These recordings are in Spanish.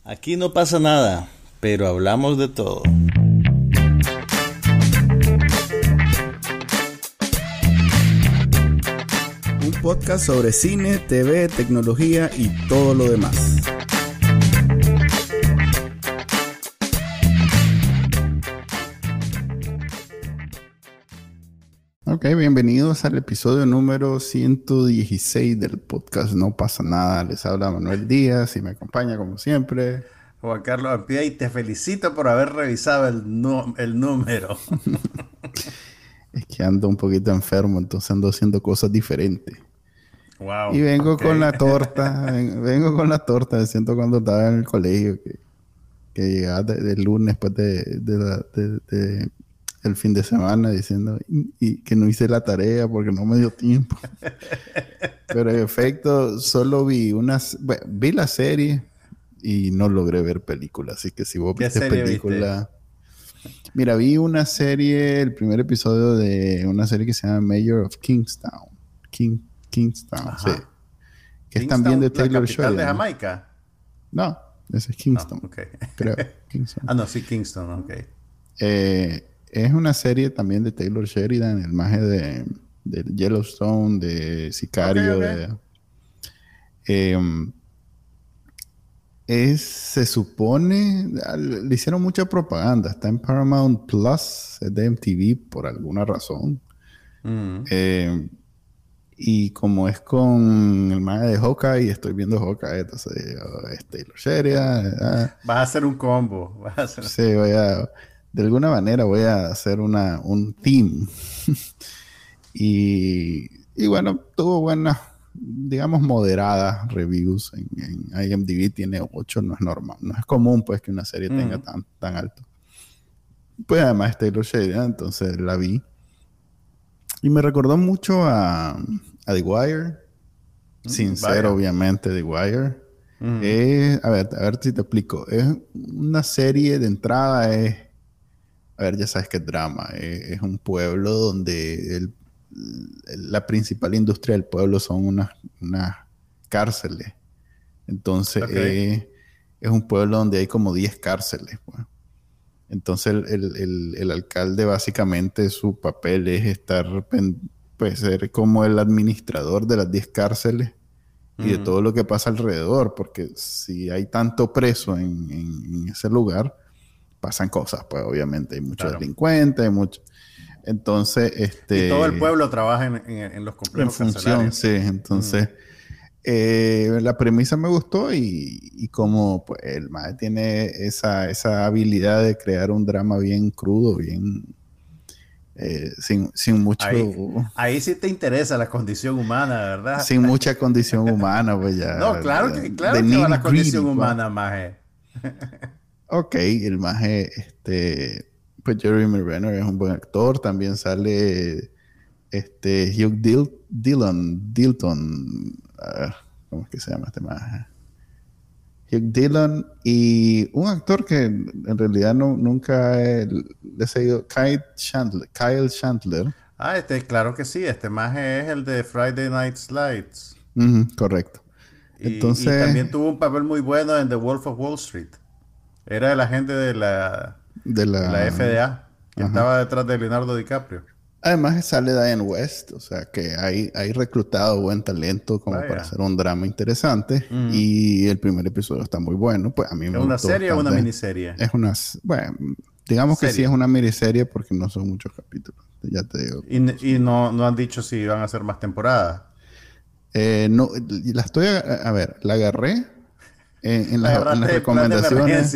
Aquí no pasa nada, pero hablamos de todo. Un podcast sobre cine, TV, tecnología y todo lo demás. Ok, bienvenidos al episodio número 116 del podcast No Pasa Nada. Les habla Manuel Díaz y me acompaña como siempre Juan Carlos Ampía, y te felicito por haber revisado el número. Es que ando un poquito enfermo, entonces ando haciendo cosas diferentes. Wow. Y vengo Okay. con la torta, vengo con la torta. Me siento cuando estaba en el colegio, que llegaba del lunes después de el fin de semana diciendo y que no hice la tarea porque no me dio tiempo. Pero en efecto, solo vi vi la serie y no logré ver película. Así que si vos ¿Qué viste serie película... Mira, vi una serie, el primer episodio de una serie que se llama Mayor of Kingstown. Kingstown, Ajá. sí. Que es Kingston, también de la Taylor capital Sheridan. de Jamaica. No, ese es Kingston. No, okay. Creo, Kingston. No, sí, Kingston, ok. Es una serie también de Taylor Sheridan, el maje de Yellowstone, de Sicario, Okay. se supone, le hicieron mucha propaganda, está en Paramount Plus, es de MTV por alguna razón. Mm. Y como es con el maje de Hawkeye, estoy viendo Hawkeye, entonces es Taylor Sheridan. Vas a hacer un combo. Sí, de alguna manera voy a hacer un team. y bueno, tuvo buenas, digamos, moderadas reviews en IMDb. Tiene 8, no es normal. No es común, pues, que una serie tenga tan alto. Pues, además, es Taylor Sheridan, entonces la vi. Y me recordó mucho a The Wire. Sincero, obviamente, The Wire. A ver si te explico. Es una serie de entrada, a ver, ya sabes que es drama. Es un pueblo donde la principal industria del pueblo son unas cárceles. Entonces, es un pueblo donde hay como 10 cárceles. Pues. Entonces, el alcalde básicamente su papel es ser como el administrador de las 10 cárceles y de todo lo que pasa alrededor, porque si hay tanto preso en ese lugar, pasan cosas, pues obviamente hay muchos delincuentes, entonces y todo el pueblo trabaja en los complejos en función, carcelarios. sí, entonces la premisa me gustó y como pues el maestro tiene esa habilidad de crear un drama bien crudo, bien sin mucho... Ahí sí te interesa la condición humana, ¿verdad? Sin mucha condición humana, pues ya... No, claro que va la condición humana, maje. Ok, el maje, pues Jeremy Renner es un buen actor. También sale Hugh Dilton. ¿Cómo es que se llama este maje? Hugh Dillon y un actor que en realidad nunca le he seguido, Kyle Chandler. Claro que sí. Este maje es el de Friday Night Lights. Correcto. Y también tuvo un papel muy bueno en The Wolf of Wall Street. Era el agente de la FDA que estaba detrás de Leonardo DiCaprio. Además sale Diane West, o sea que hay reclutado buen talento como para hacer un drama interesante. Y el primer episodio está muy bueno. Pues a mí me gustó. ¿Es una serie o una miniserie? Bueno, digamos que sí es una miniserie porque no son muchos capítulos. Ya te digo. Y no han dicho si van a hacer más temporadas. No, la estoy a ver, la agarré en las recomendaciones.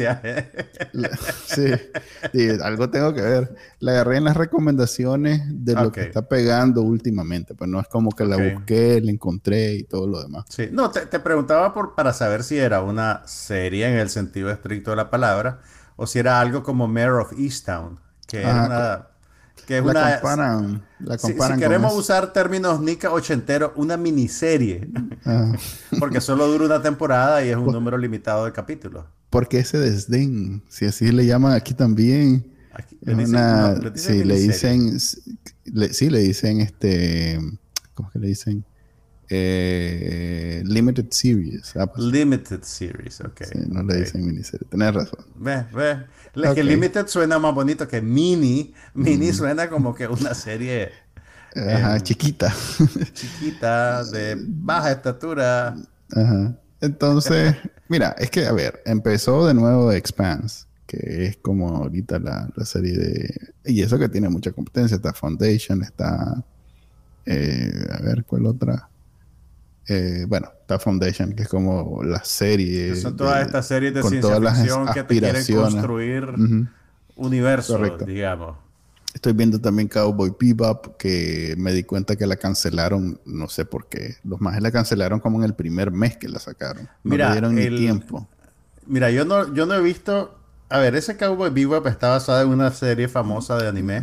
Sí, algo tengo que ver. La agarré en las recomendaciones de lo que está pegando últimamente. Pues no es como que la busqué, la encontré y todo lo demás. Sí, no, te preguntaba para saber si era una serie en el sentido estricto de la palabra o si era algo como Mare of Easttown, que era una... Que es la comparan si queremos usar términos nica ochenteros, una miniserie. Porque solo dura una temporada y es un número limitado de capítulos. Porque ese desdén, si así le llaman aquí también, aquí, le dicen, ¿cómo es que le dicen? Limited Series. Limited Series, ok. Sí, no le dicen miniserie. Tenés razón. Ve. Es que Limited suena más bonito que Mini. Mini suena como que una serie... Ajá, chiquita. Chiquita, de baja estatura. Ajá. Entonces, mira, es que, a ver, empezó de nuevo The Expanse, que es como ahorita la serie de... Y eso que tiene mucha competencia. Está Foundation, está... a ver, ¿cuál otra? Bueno, está Foundation, que es como la serie... Que son todas estas series de con ciencia todas las ficción que te quieren aspiraciones. construir universos, Correcto. digamos. Estoy viendo también Cowboy Bebop, que me di cuenta que la cancelaron, no sé por qué. Los majes la cancelaron como en el primer mes que la sacaron. No le dieron ni tiempo. Mira, yo no he visto... A ver, ese Cowboy Bebop está basado en una serie famosa de anime.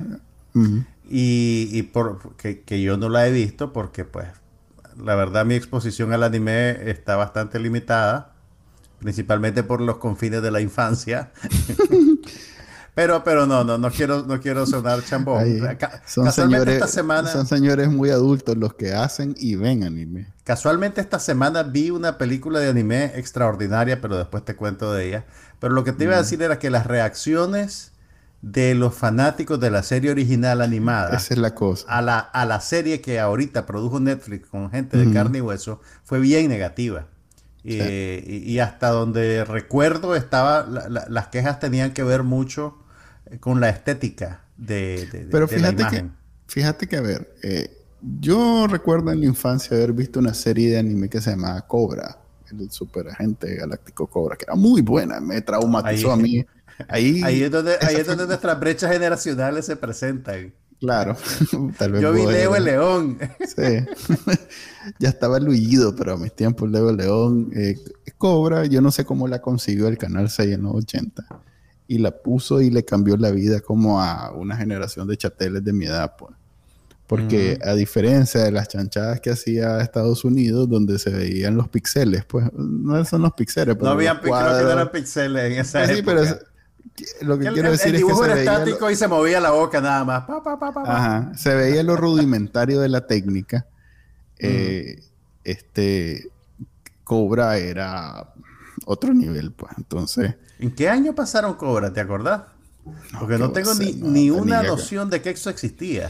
Y que yo no la he visto porque, pues, la verdad mi exposición al anime está bastante limitada. Principalmente por los confines de la infancia. Pero no quiero sonar chambón. Son señores muy adultos los que hacen y ven anime. Casualmente esta semana vi una película de anime extraordinaria, pero después te cuento de ella. Pero lo que te iba a decir era que las reacciones de los fanáticos de la serie original animada, esa es la cosa, a la serie que ahorita produjo Netflix con gente de carne y hueso, fue bien negativa. Sí. Y hasta donde recuerdo las quejas tenían que ver mucho con la estética pero de la imagen. Fíjate que, a ver, yo recuerdo en la infancia haber visto una serie de anime que se llamaba Cobra, el superagente galáctico Cobra, que era muy buena, me traumatizó a mí. Ahí es donde nuestras brechas generacionales se presentan. Claro. Tal vez yo vi Leo el León. Sí. Ya estaba luido, pero a mis tiempos Leo el León. Cobra, yo no sé cómo la consiguió el Canal 6 en los 80. Y la puso y le cambió la vida como a una generación de chateles de mi edad, pues. Porque a diferencia de las chanchadas que hacía Estados Unidos, donde se veían los píxeles, pues no son los píxeles. No había creo que no eran píxeles en esa época. Pero lo que quiero decir es que el dibujo era estático y se movía la boca nada más. Ajá. Se veía lo rudimentario de la técnica. Cobra era otro nivel, pues. Entonces... ¿En qué año pasaron Cobra? ¿Te acordás? Porque no tengo ni una noción de que eso existía.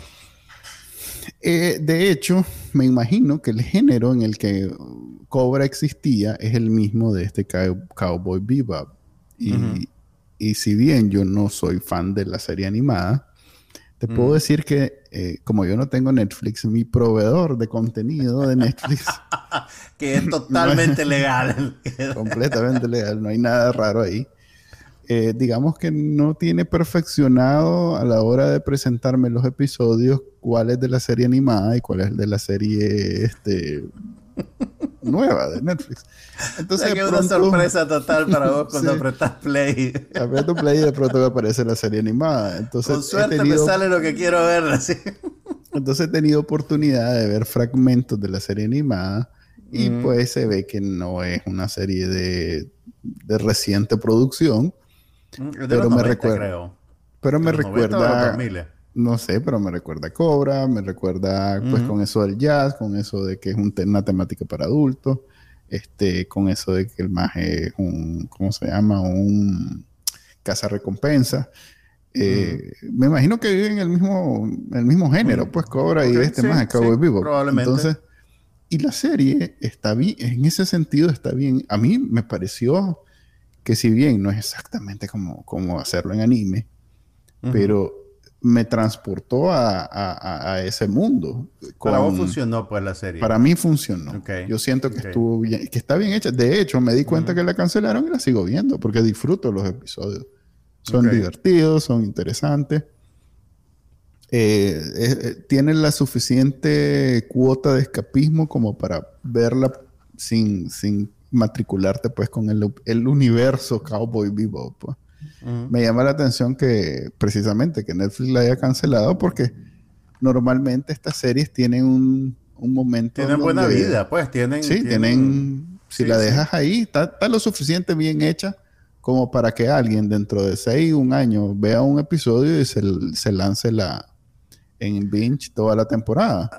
De hecho, me imagino que el género en el que Cobra existía es el mismo de este Cowboy Bebop. Y si bien yo no soy fan de la serie animada, te puedo decir que como yo no tengo Netflix, mi proveedor de contenido de Netflix... que es totalmente legal. Completamente legal, no hay nada raro ahí. Digamos que no tiene perfeccionado a la hora de presentarme los episodios cuál es de la serie animada y cuál es de la serie nueva de Netflix. Entonces, es una sorpresa total para vos cuando apretás play. Aprieto play y de pronto me aparece la serie animada. Entonces, con suerte me sale lo que quiero ver. Así. Entonces he tenido oportunidad de ver fragmentos de la serie animada y pues se ve que no es una serie de reciente producción. Pero me recuerda, creo. Pero me recuerda, no sé, pero me recuerda a Cobra, me recuerda pues con eso del jazz, con eso de que es una temática para adultos, con eso de que el maje es un, ¿cómo se llama? Un cazarrecompensa. Me imagino que viven el mismo género, pues Cobra y maje Cowboy Bebop. Probablemente. Entonces, y la serie está bien, en ese sentido está bien. A mí me pareció que si bien no es exactamente como hacerlo en anime, pero me transportó a ese mundo. Para vos funcionó pues la serie. Para mí funcionó. Yo siento que estuvo bien, que está bien hecha. De hecho, me di cuenta que la cancelaron y la sigo viendo porque disfruto los episodios. Son divertidos, son interesantes. Tienen la suficiente cuota de escapismo como para verla sin matricularte pues con el universo Cowboy Bebop. Pues. Me llama la atención que precisamente que Netflix la haya cancelado porque normalmente estas series tienen un momento tienen buena vida, pues tienen si la dejas ahí, está lo suficiente bien hecha como para que alguien dentro de 1 año vea un episodio y se lance en binge toda la temporada.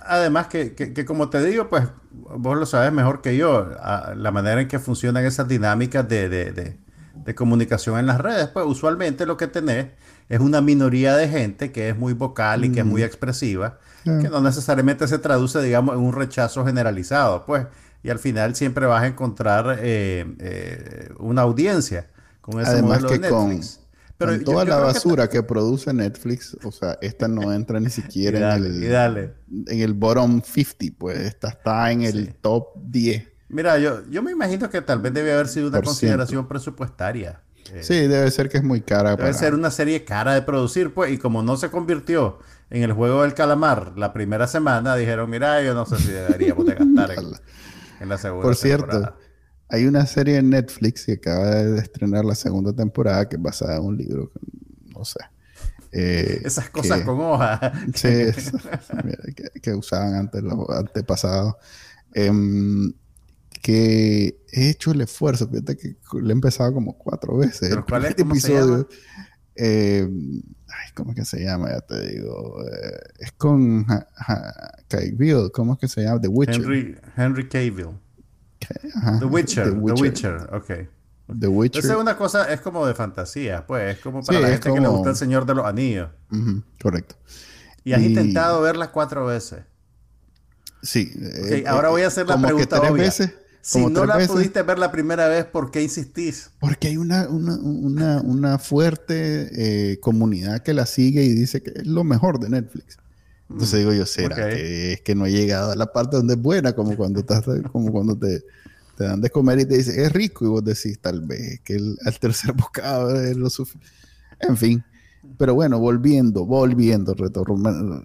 Además que como te digo, pues vos lo sabes mejor que yo, la manera en que funcionan esas dinámicas de comunicación en las redes, pues usualmente lo que tenés es una minoría de gente que es muy vocal y que es muy expresiva, que Ya. no necesariamente se traduce, digamos, en un rechazo generalizado, pues, y al final siempre vas a encontrar una audiencia con ese Además modelo de que Netflix. Pero con toda yo la creo que... basura que produce Netflix, o sea, esta no entra ni Y siquiera dale, y dale. en el bottom 50, pues esta está en Sí. el top 10%. Mira, yo me imagino que tal vez debe haber sido una consideración presupuestaria. Sí, debe ser que es muy cara Debe ser para... una serie cara de producir, pues, y como no se convirtió en el juego del calamar la primera semana, dijeron, mira, yo no sé si deberíamos de gastar en la Por segunda cierto, temporada. hay una serie en Netflix que acaba de estrenar la segunda temporada que es basada en un libro, no sé, Esas cosas que con hoja. sí, mira, que usaban antes los antepasados. Em, que he hecho el esfuerzo, fíjate que le he empezado como 4 veces el Pero ¿cuál es? primer ¿Cómo se episodio. llama? Ay, ¿cómo es que se llama? Ya te digo. Es con Cavill, ¿cómo es que se llama? The Witcher. Henry Cavill. Ajá, The The Witcher, The Witcher. Witcher, ok. The Esa es Witcher. una cosa, es como de fantasía, pues, es como Sí, para la es gente que le gusta el como... Señor de los Anillos. Ujú, correcto. Y has Y intentado verla 4 veces. sí, Ok, ahora voy a hacer la como que pregunta tres obvia. veces, Si como no tres la veces. pudiste ver la primera vez, ¿por qué insistís? Porque hay una fuerte comunidad que la sigue y dice que es lo mejor de Netflix. Entonces digo yo, Ok. ¿será que es que no he llegado a la parte donde es buena? Como cuando estás, como cuando te dan de comer y te dicen, es rico, y vos decís, tal vez, que el tercer bocado es lo suficiente. En fin. Pero bueno, volviendo, retorno.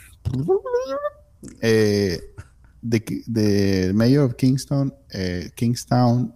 Eh, de Mayor of Kingstown,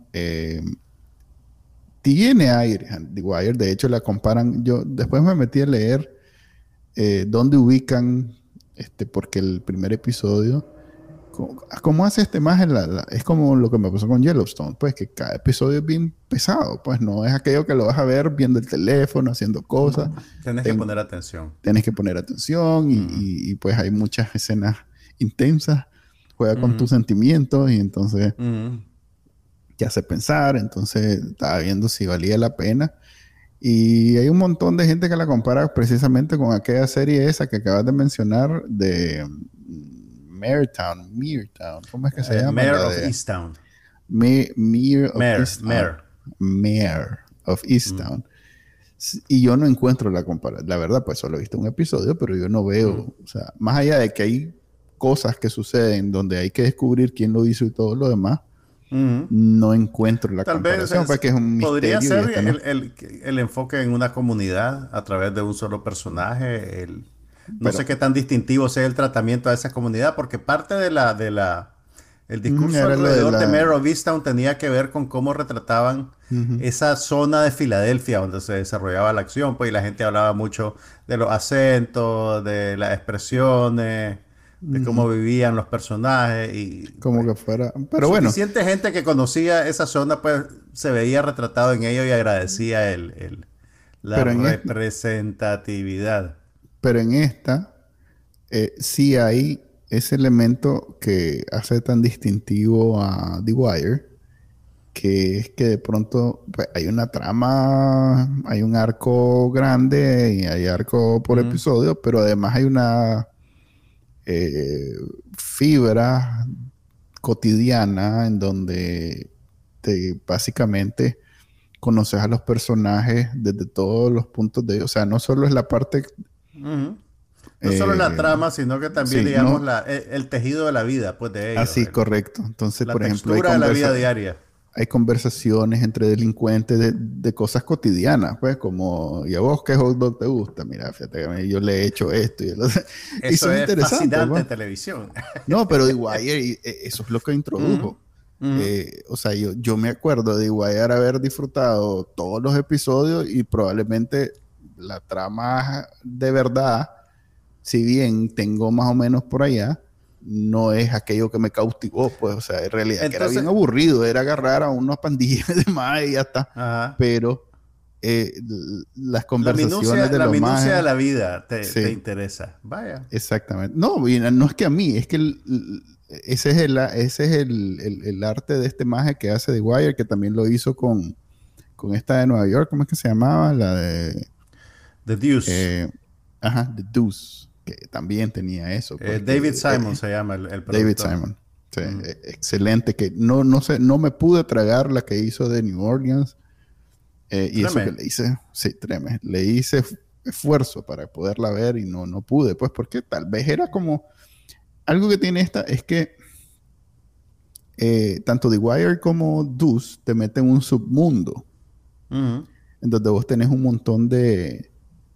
tiene aire, The Wire. De hecho, la comparan. Yo después me metí a leer dónde ubican, porque el primer episodio, ¿cómo hace este más? Es como lo que me pasó con Yellowstone, pues que cada episodio es bien pesado, pues no es aquello que lo vas a ver viendo el teléfono, haciendo cosas. Tenés que poner atención. Tienes que poner atención y pues hay muchas escenas intensas, juega con tus sentimientos y entonces te hace pensar, entonces estaba viendo si valía la pena. Y hay un montón de gente que la compara precisamente con aquella serie esa que acabas de mencionar de Mayortown, ¿cómo es que se llama? Mayor La of de Easttown. Mayor of Easttown. Mayor. Mayor of Easttown. Y yo no encuentro la comparación. La verdad, pues solo he visto un episodio, pero yo no veo, o sea, más allá de que hay cosas que suceden donde hay que descubrir quién lo hizo y todo lo demás, no encuentro la Tal vez comparación, porque es un podría misterio y ser este no. el enfoque en una comunidad a través de un solo personaje. No Pero sé qué tan distintivo sea el tratamiento a esa comunidad, porque parte el discurso era lo de alrededor de la... Mayor of Easttown tenía que ver con cómo retrataban esa zona de Filadelfia donde se desarrollaba la acción, pues y la gente hablaba mucho de los acentos, de las expresiones, de cómo vivían los personajes y como pues que fuera... Pero bueno, suficiente gente que conocía esa zona, pues se veía retratado en ello y agradecía la pero en, representatividad. pero en esta sí hay ese elemento que hace tan distintivo a The Wire, que es que de pronto pues, hay una trama, hay un arco grande y hay arco por episodio, pero además hay una fibra cotidiana en donde básicamente conoces a los personajes desde todos los puntos de... O sea, no solo es la parte... Ujú. No solo la trama, sino que también, sí, digamos, no, el tejido de la vida, pues, de ellos. así, correcto. Entonces, La por ejemplo, textura de la vida diaria. hay conversaciones entre delincuentes de cosas cotidianas, pues, como, ¿y a vos qué hot dog te gusta? Mira, fíjate que yo le he hecho esto y, y Eso son es interesantes, fascinante pues. en televisión. No, pero The Wire, eso es lo que introdujo. O sea, yo me acuerdo de The Wire haber disfrutado todos los episodios y probablemente la trama de verdad, si bien tengo más o menos por allá, no es aquello que me cautivó, pues, o sea, en realidad que era bien Entonces, aburrido, era agarrar a unas pandillas de más y ya está. ajá. Pero las conversaciones de la los minucia majes. de la vida te Sí. interesa. Vaya. Exactamente. No, y no es que a mí, es que ese es el arte de este maje que hace The Wire, que también lo hizo con esta de Nueva York, ¿cómo es que se llamaba? La de... The Deuce. The Deuce, que también tenía eso. Porque, David Simon se llama el productor. David Simon. Sí, excelente. Que no sé, no me pude tragar la que hizo de New Orleans. Y eso que le hice, sí, tremendo. Le hice esfuerzo para poderla ver y no pude, pues porque tal vez era como... Algo que tiene esta es que tanto The Wire como Deuce te meten en un submundo. Uh-huh. En donde vos tenés un montón de,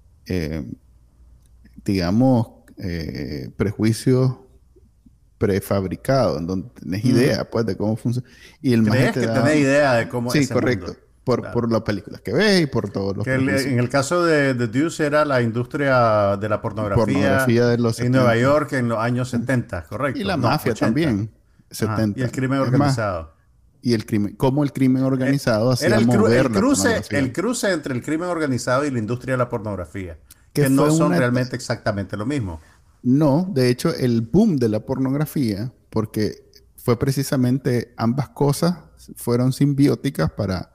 digamos, prejuicios prefabricados, en donde tenés idea, pues, de cómo funciona. Y el ¿Crees que tenés idea de cómo es ese correcto. mundo? Por las películas que ves y por todos los prejuicios. En el caso de Deuce era la industria de la pornografía de los en 70. Nueva York en los años 70, correcto. Y la mafia 80. también, 70. Y el crimen organizado. Y el crimen, cómo el crimen organizado hacía mover la pornografía. El cruce entre el crimen organizado y la industria de la pornografía, que fue no son realmente exactamente lo mismo. No, de hecho, el boom de la pornografía, porque fue precisamente ambas cosas fueron simbióticas para...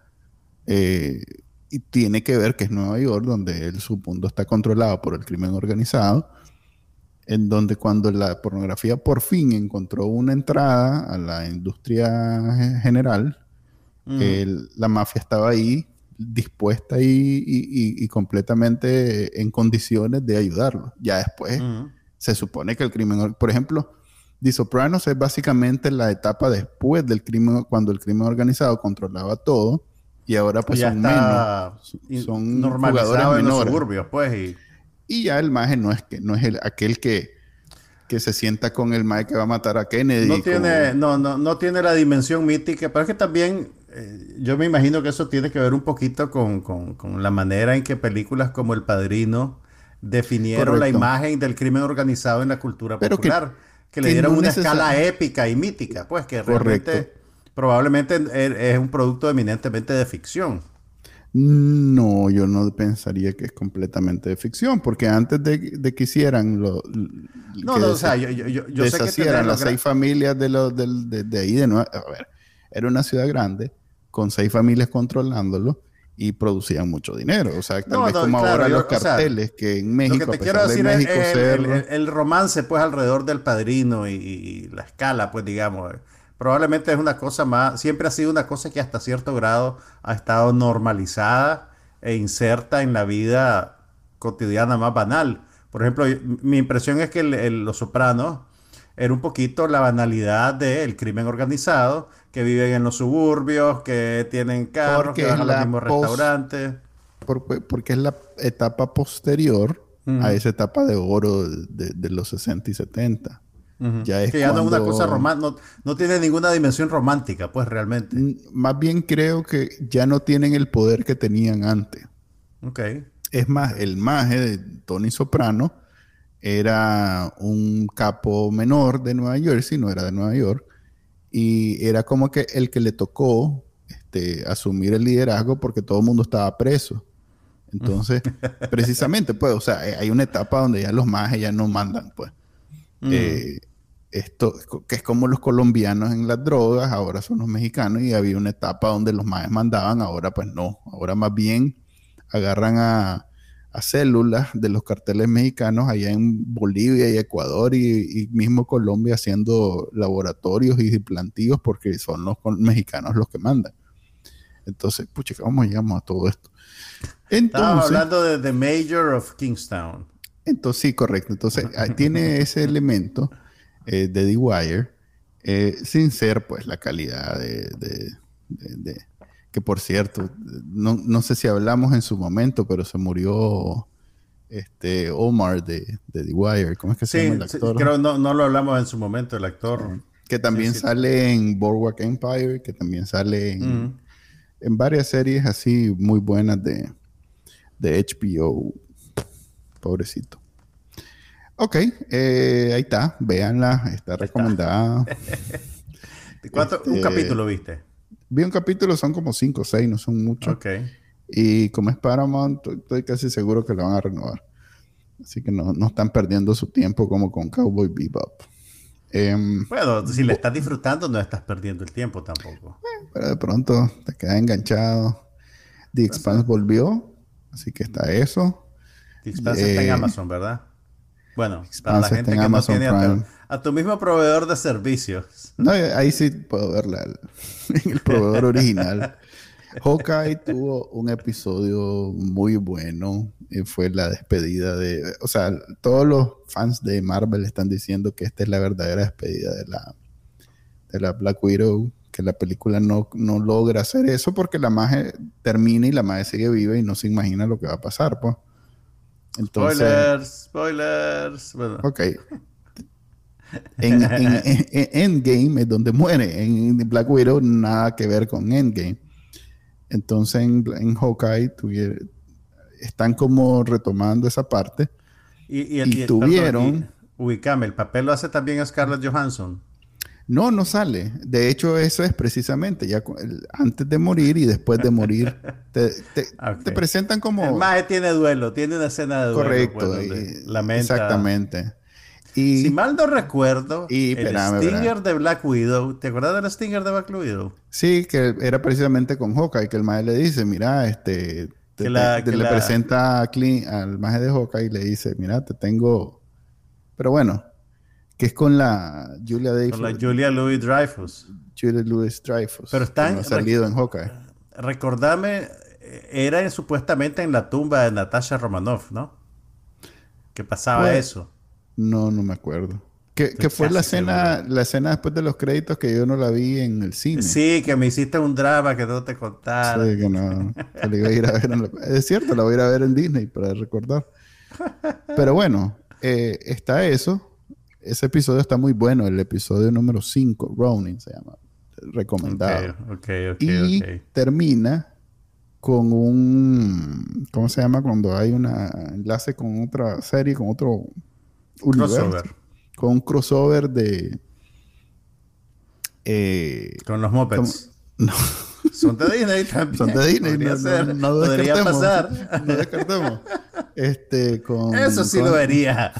y tiene que ver que es Nueva York, donde el submundo está controlado por el crimen organizado, en donde cuando la pornografía por fin encontró una entrada a la industria general, la mafia estaba ahí dispuesta y completamente en condiciones de ayudarlo. Ya después se supone que el crimen, por ejemplo, The Sopranos es básicamente la etapa después del crimen, cuando el crimen organizado controlaba todo. Y ahora pues ya son está menos, son normalizado jugadores en menores. los suburbios, pues. Y ya el maje no es aquel que se sienta con el maje que va a matar a Kennedy. No tiene la dimensión mítica, pero es que también yo me imagino que eso tiene que ver un poquito con la manera en que películas como El Padrino definieron la imagen del crimen organizado en la cultura popular, que le dieron una escala épica y mítica, pues que realmente... Probablemente es un producto eminentemente de ficción. No, yo no pensaría que es completamente de ficción, porque antes de que hicieran yo sé que las 6 familias de ahí de Nueva... A ver, era una ciudad grande con 6 familias controlándolo y producían mucho dinero. O sea, tal vez como claro, ahora los carteles que en México... Lo que te quiero decir es el romance pues alrededor del Padrino y la escala, pues digamos... Probablemente es una cosa más, siempre ha sido una cosa que hasta cierto grado ha estado normalizada e inserta en la vida cotidiana más banal. Por ejemplo, mi impresión es que Los Sopranos era un poquito la banalidad del crimen organizado, que viven en los suburbios, que tienen carros, que van a los mismos restaurantes. Porque es la etapa posterior a esa etapa de oro de los 60 y 70. Ya es que ya no es una cosa romántica, no tiene ninguna dimensión romántica, pues realmente. Más bien creo que ya no tienen el poder que tenían antes. Okay. Es más, el maje de Tony Soprano era un capo menor de Nueva Jersey, no era de Nueva York, y era como que el que le tocó asumir el liderazgo porque todo el mundo estaba preso. Entonces, precisamente, pues, o sea, hay una etapa donde ya los majes ya no mandan, pues. Esto que es como los colombianos en las drogas, ahora son los mexicanos, y había una etapa donde los maes mandaban, ahora pues no, ahora más bien agarran a células de los carteles mexicanos allá en Bolivia y Ecuador y mismo Colombia haciendo laboratorios y plantíos porque son los mexicanos los que mandan. Entonces, pucha, ¿cómo llegamos a todo esto? Estamos hablando de The Mayor of Kingstown. Entonces, sí, correcto. Entonces, tiene ese elemento de The Wire, sin ser, pues, la calidad que, por cierto, no sé si hablamos en su momento, pero se murió Omar de The Wire. ¿Cómo es que se llama el actor? Sí, creo no lo hablamos en su momento, el actor. Que también sale en Boardwalk Empire, que también sale en varias series así muy buenas de HBO. Pobrecito. Ok, ahí está. Véanla. Está recomendada. ¿Un capítulo viste? Vi un capítulo, son como 5 o 6, no son muchos. Ok. Y como es Paramount, estoy casi seguro que la van a renovar. Así que no están perdiendo su tiempo como con Cowboy Bebop. Bueno, si le estás disfrutando, no estás perdiendo el tiempo tampoco. Pero de pronto te quedas enganchado. The Entonces, Expanse volvió, así que está eso. The Expanse está en Amazon, ¿verdad? Bueno, para la Expanse está gente en que no Amazon tiene Prime. a tu mismo proveedor de servicios. No, ahí sí puedo verla en el proveedor original. Hawkeye tuvo un episodio muy bueno. Fue la despedida de... O sea, todos los fans de Marvel están diciendo que esta es la verdadera despedida de la Black Widow. Que la película no logra hacer eso porque la magia termina y la magia sigue viva y no se imagina lo que va a pasar, pues. Entonces, Spoilers. Bueno, ok. En Endgame es donde muere. En Black Widow nada que ver con Endgame. Entonces en Hawkeye están como retomando esa parte y perdón, y tuvieron... ubícame, el papel lo hace también Scarlett Johansson. No sale. De hecho, eso es precisamente ya antes de morir y después de morir. Te Ok. presentan El como... maje tiene duelo, tiene una escena de duelo, pues, Correcto. donde lamenta. Exactamente. Si Y, mal no recuerdo, y el espérame, ¿verdad? Stinger de Black Widow, ¿te acuerdas del Stinger de Black Widow? Sí, que era precisamente con Hawkeye, que el maje le dice, mira, Que le la, presenta al maje de Hawkeye y le dice, mira, te tengo... Pero bueno, que es con la con la Julia Louis-Dreyfus. Julia Louis-Dreyfus, Pero que no ha salido en Hawkeye. recordame, era supuestamente en la tumba de Natasha Romanoff, ¿no? Que pasaba Pues, eso. no me acuerdo. Estoy Que fue casi seguro. la escena después de los créditos que yo no la vi en el cine. Sí, que me hiciste un drama que no te Sí, contara. que no, que la iba a ir a ver es cierto, la voy a ir a ver en Disney para recordar. Pero bueno, está eso. Ese episodio está muy bueno, el episodio número 5, Ronin se llama, Ok, recomendado. ok, ok, Y ok. termina con un, ¿cómo se llama? Cuando hay un enlace con otra serie, con otro universo, Crossover. con un crossover de... Con los ¿cómo? Muppets. No, Son de Disney son también. de Disney, Podría ser. no Podría descartemos, pasar. no descartemos. Eso sí lo vería.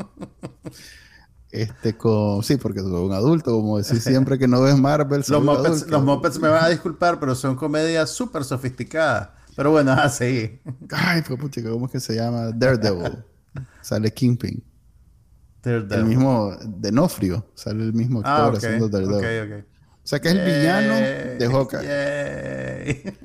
Sí, porque soy un adulto, como decís siempre que no ves Marvel, soy un Los adulto. Muppets me van a disculpar, pero son comedias súper sofisticadas. Pero bueno, así. Ay, pues pucha, ¿cómo es que se llama? Daredevil. Sale Kingpin. El Daredevil. mismo D'Onofrio, sale el mismo Ah, actor ok, haciendo ok, Daredevil. ok. O sea que es el villano de Yay, Hawkeye. yay.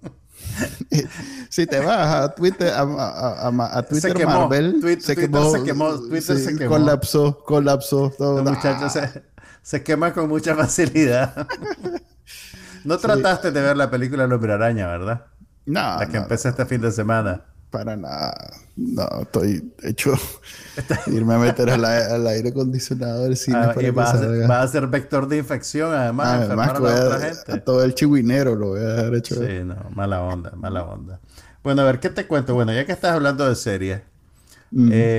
Si te vas a Twitter, a Se Twitter quemó. Marvel, se Twitter quemó, se quemó. Twitter sí, se quemó. colapsó todo. Los muchachos se queman con mucha facilidad. No Sí. trataste de ver la película El Hombre Araña, ¿verdad? No, La que empecé este fin de semana. para nada. No, estoy hecho irme a meter al aire acondicionado del cine Y para que salga. va a ser vector de infección, además, Además enfermar a que la otra gente. a todo el chihuinero lo voy a dejar hecho. Sí, no, mala onda, mala onda. Bueno, a ver, ¿qué te cuento? Bueno, ya que estás hablando de series, Ujú.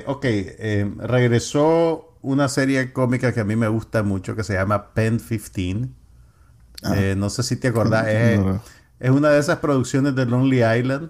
regresó una serie cómica que a mí me gusta mucho que se llama Pen 15. Ah, No sé si te acordás, no. es una de esas producciones de Lonely Island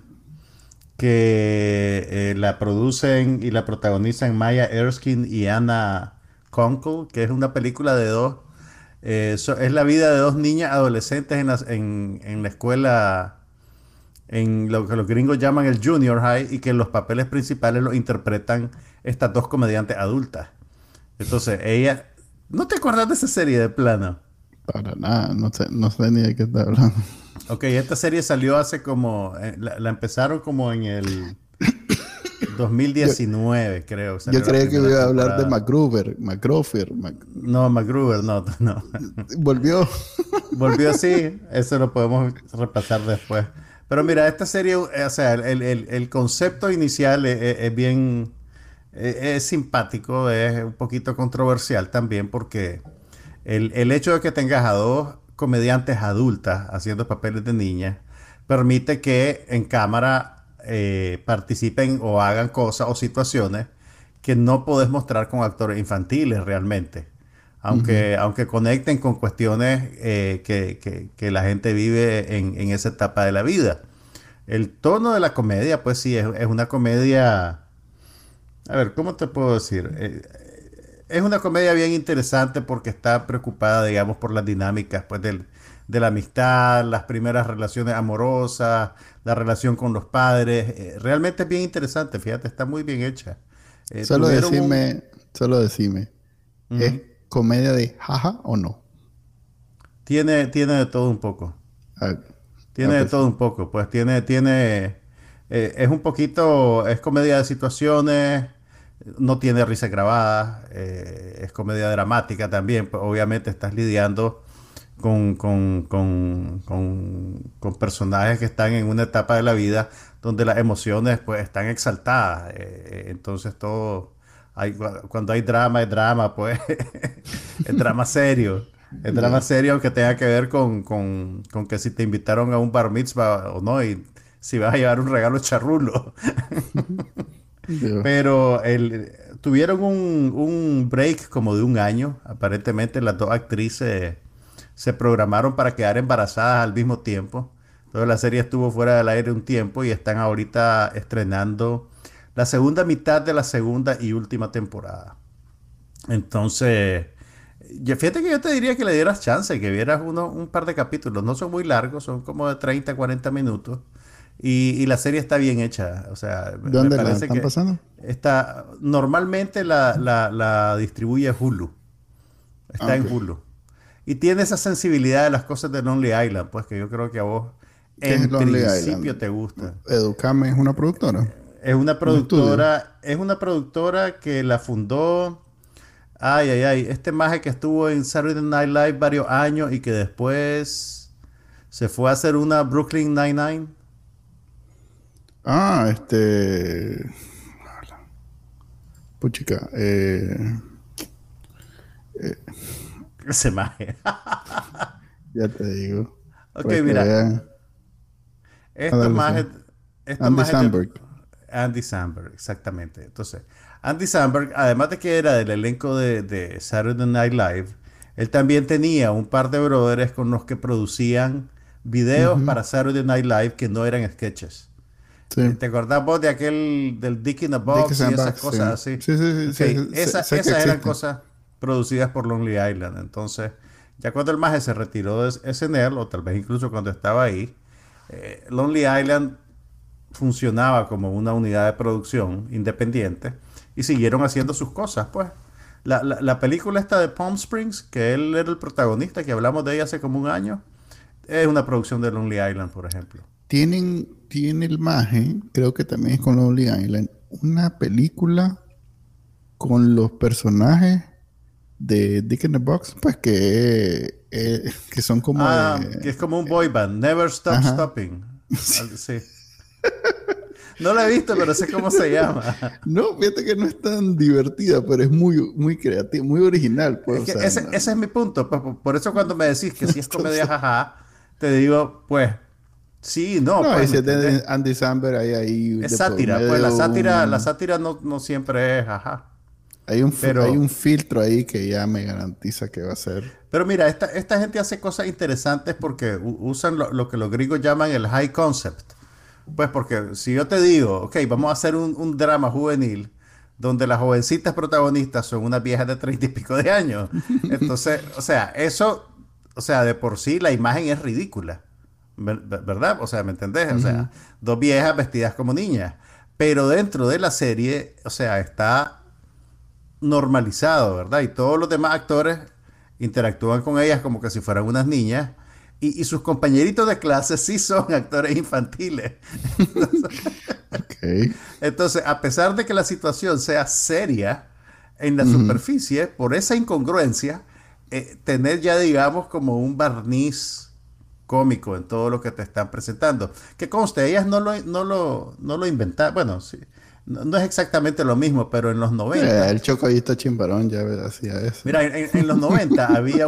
que la producen y la protagonizan Maya Erskine y Anna Konkle, que es una película de dos. Es la vida de dos niñas adolescentes en la escuela, en lo que los gringos llaman el junior high, y que los papeles principales los interpretan estas dos comediantes adultas. Entonces, ella... ¿No te acuerdas de esa serie de plano? Para nada, no sé ni de qué está hablando. Ok, esta serie salió hace como... la empezaron como en el Yo, 2019, creo. yo Salió la creía que primera iba a hablar de temporada. McGruber. No, MacGruber, no, no. Volvió. Volvió así, eso lo podemos repasar después. Pero mira, esta serie, o sea, el concepto inicial es bien, es simpático, es un poquito controversial también porque el hecho de que tengas a dos comediantes adultas haciendo papeles de niñas permite que en cámara participen o hagan cosas o situaciones que no podés mostrar con actores infantiles realmente. Ujú. Aunque conecten con cuestiones que la gente vive en esa etapa de la vida. el tono de la comedia, pues sí, es una comedia. A ver, ¿cómo te puedo decir? Es una comedia bien interesante porque está preocupada, digamos, por las dinámicas, pues, de la amistad, las primeras relaciones amorosas, la relación con los padres. Realmente es bien interesante, fíjate, está muy bien hecha. Solo Tuvieron un... decime, solo decime, ¿es Ujú. comedia de jaja o no? Tiene de todo un poco. Ah, Tiene de pues todo sí. un poco, pues es un poquito, es comedia de situaciones, no tiene risa grabada, es comedia dramática también, pues obviamente estás lidiando con personajes que están en una etapa de la vida donde las emociones pues están exaltadas, entonces todo, cuando hay drama, es drama, pues es drama serio. El drama Ya. serio que tenga que ver con que si te invitaron a un bar mitzvah o no, y si vas a llevar un regalo charrulo. Ya. Pero tuvieron un break como de un año. Aparentemente las dos actrices se programaron para quedar embarazadas al mismo tiempo. Entonces la serie estuvo fuera del aire un tiempo y están ahorita estrenando la segunda mitad de la segunda y última temporada. Entonces, fíjate que yo te diría que le dieras chance, que vieras un par de capítulos. No son muy largos, son como de 30 40 minutos. Y la serie está bien hecha. O sea, me ¿Dónde la parece están que pasando? está. Normalmente la distribuye Hulu. Ah, Está ok. en Hulu. Y tiene esa sensibilidad de las cosas de Lonely Island, pues que yo creo que a vos ¿Qué es en Lonely principio Island? te gusta. Educame es una productora, un estudio. Es una productora que la fundó. Ay, ay, ay. Este maje que estuvo en Saturday Night Live varios años y que después se fue a hacer una Brooklyn Nine-Nine. Ah, puchica, Ese maje. ya te digo, Ok, para que mira. vean. Ah, Estos dale, sí. majes. Estos Andy majes de Samberg. Andy Samberg, exactamente. Entonces, Andy Samberg, además de que era del elenco de Saturday Night Live, él también tenía un par de brothers con los que producían videos Ujú. para Saturday Night Live que no eran sketches. Sí. ¿Te acordás vos de aquel del Dick in a Dickie Box y esas Sandbox, sí. cosas así? Sí, sí, Ok, sí, sí, sé que esas eran existe. cosas producidas por Lonely Island. Entonces, ya cuando el maje se retiró de SNL, o tal vez incluso cuando estaba ahí, Lonely Island funcionaba como una unidad de producción independiente y siguieron haciendo sus cosas, pues. La película esta de Palm Springs, que él era el protagonista, que hablamos de ella hace como un año, es una producción de Lonely Island, por ejemplo. Tiene el maje, creo que también es con Lonely Island, una película con los personajes de Dick in the Box, pues que son como Ah, que de... es como un boy band, Never Stop Ajá. Stopping. Sí. No la he visto, pero sé cómo se llama. No, fíjate que no es tan divertida, pero es muy, muy creativa, muy original, pues, Es o que sea, ese es mi punto. Pues, por eso cuando me decís que si es comedia, entonces, jaja, te digo, pues, sí, no, no, pues, y ¿me si es entendés? de Andy Samberg, hay Es de por sátira, pues medio la sátira no siempre es jaja. hay Pero, un filtro ahí que ya me garantiza que va a ser. pero mira, esta gente hace cosas interesantes porque usan lo que los griegos llaman el high concept. Pues porque si yo te digo, ok, vamos a hacer un drama juvenil donde las jovencitas protagonistas son unas viejas de 30 y pico de años. Entonces, o sea, eso, o sea, de por sí la imagen es ridícula. ¿Verdad? O sea, ¿me entendés? O Ujú. sea, dos viejas vestidas como niñas. Pero dentro de la serie, o sea, está normalizado, ¿verdad? Y todos los demás actores interactúan con ellas como que si fueran unas niñas. Y sus compañeritos de clase sí son actores infantiles. Ok. Entonces, a pesar de que la situación sea seria en la Ujú. superficie, por esa incongruencia, tener ya, digamos, como un barniz cómico en todo lo que te están presentando. Que conste, ellas no lo inventaron. Bueno, sí, no es exactamente lo mismo, pero en los 90. El Chocoyito Chimbarón ya hacía eso. Mira, en los 90 había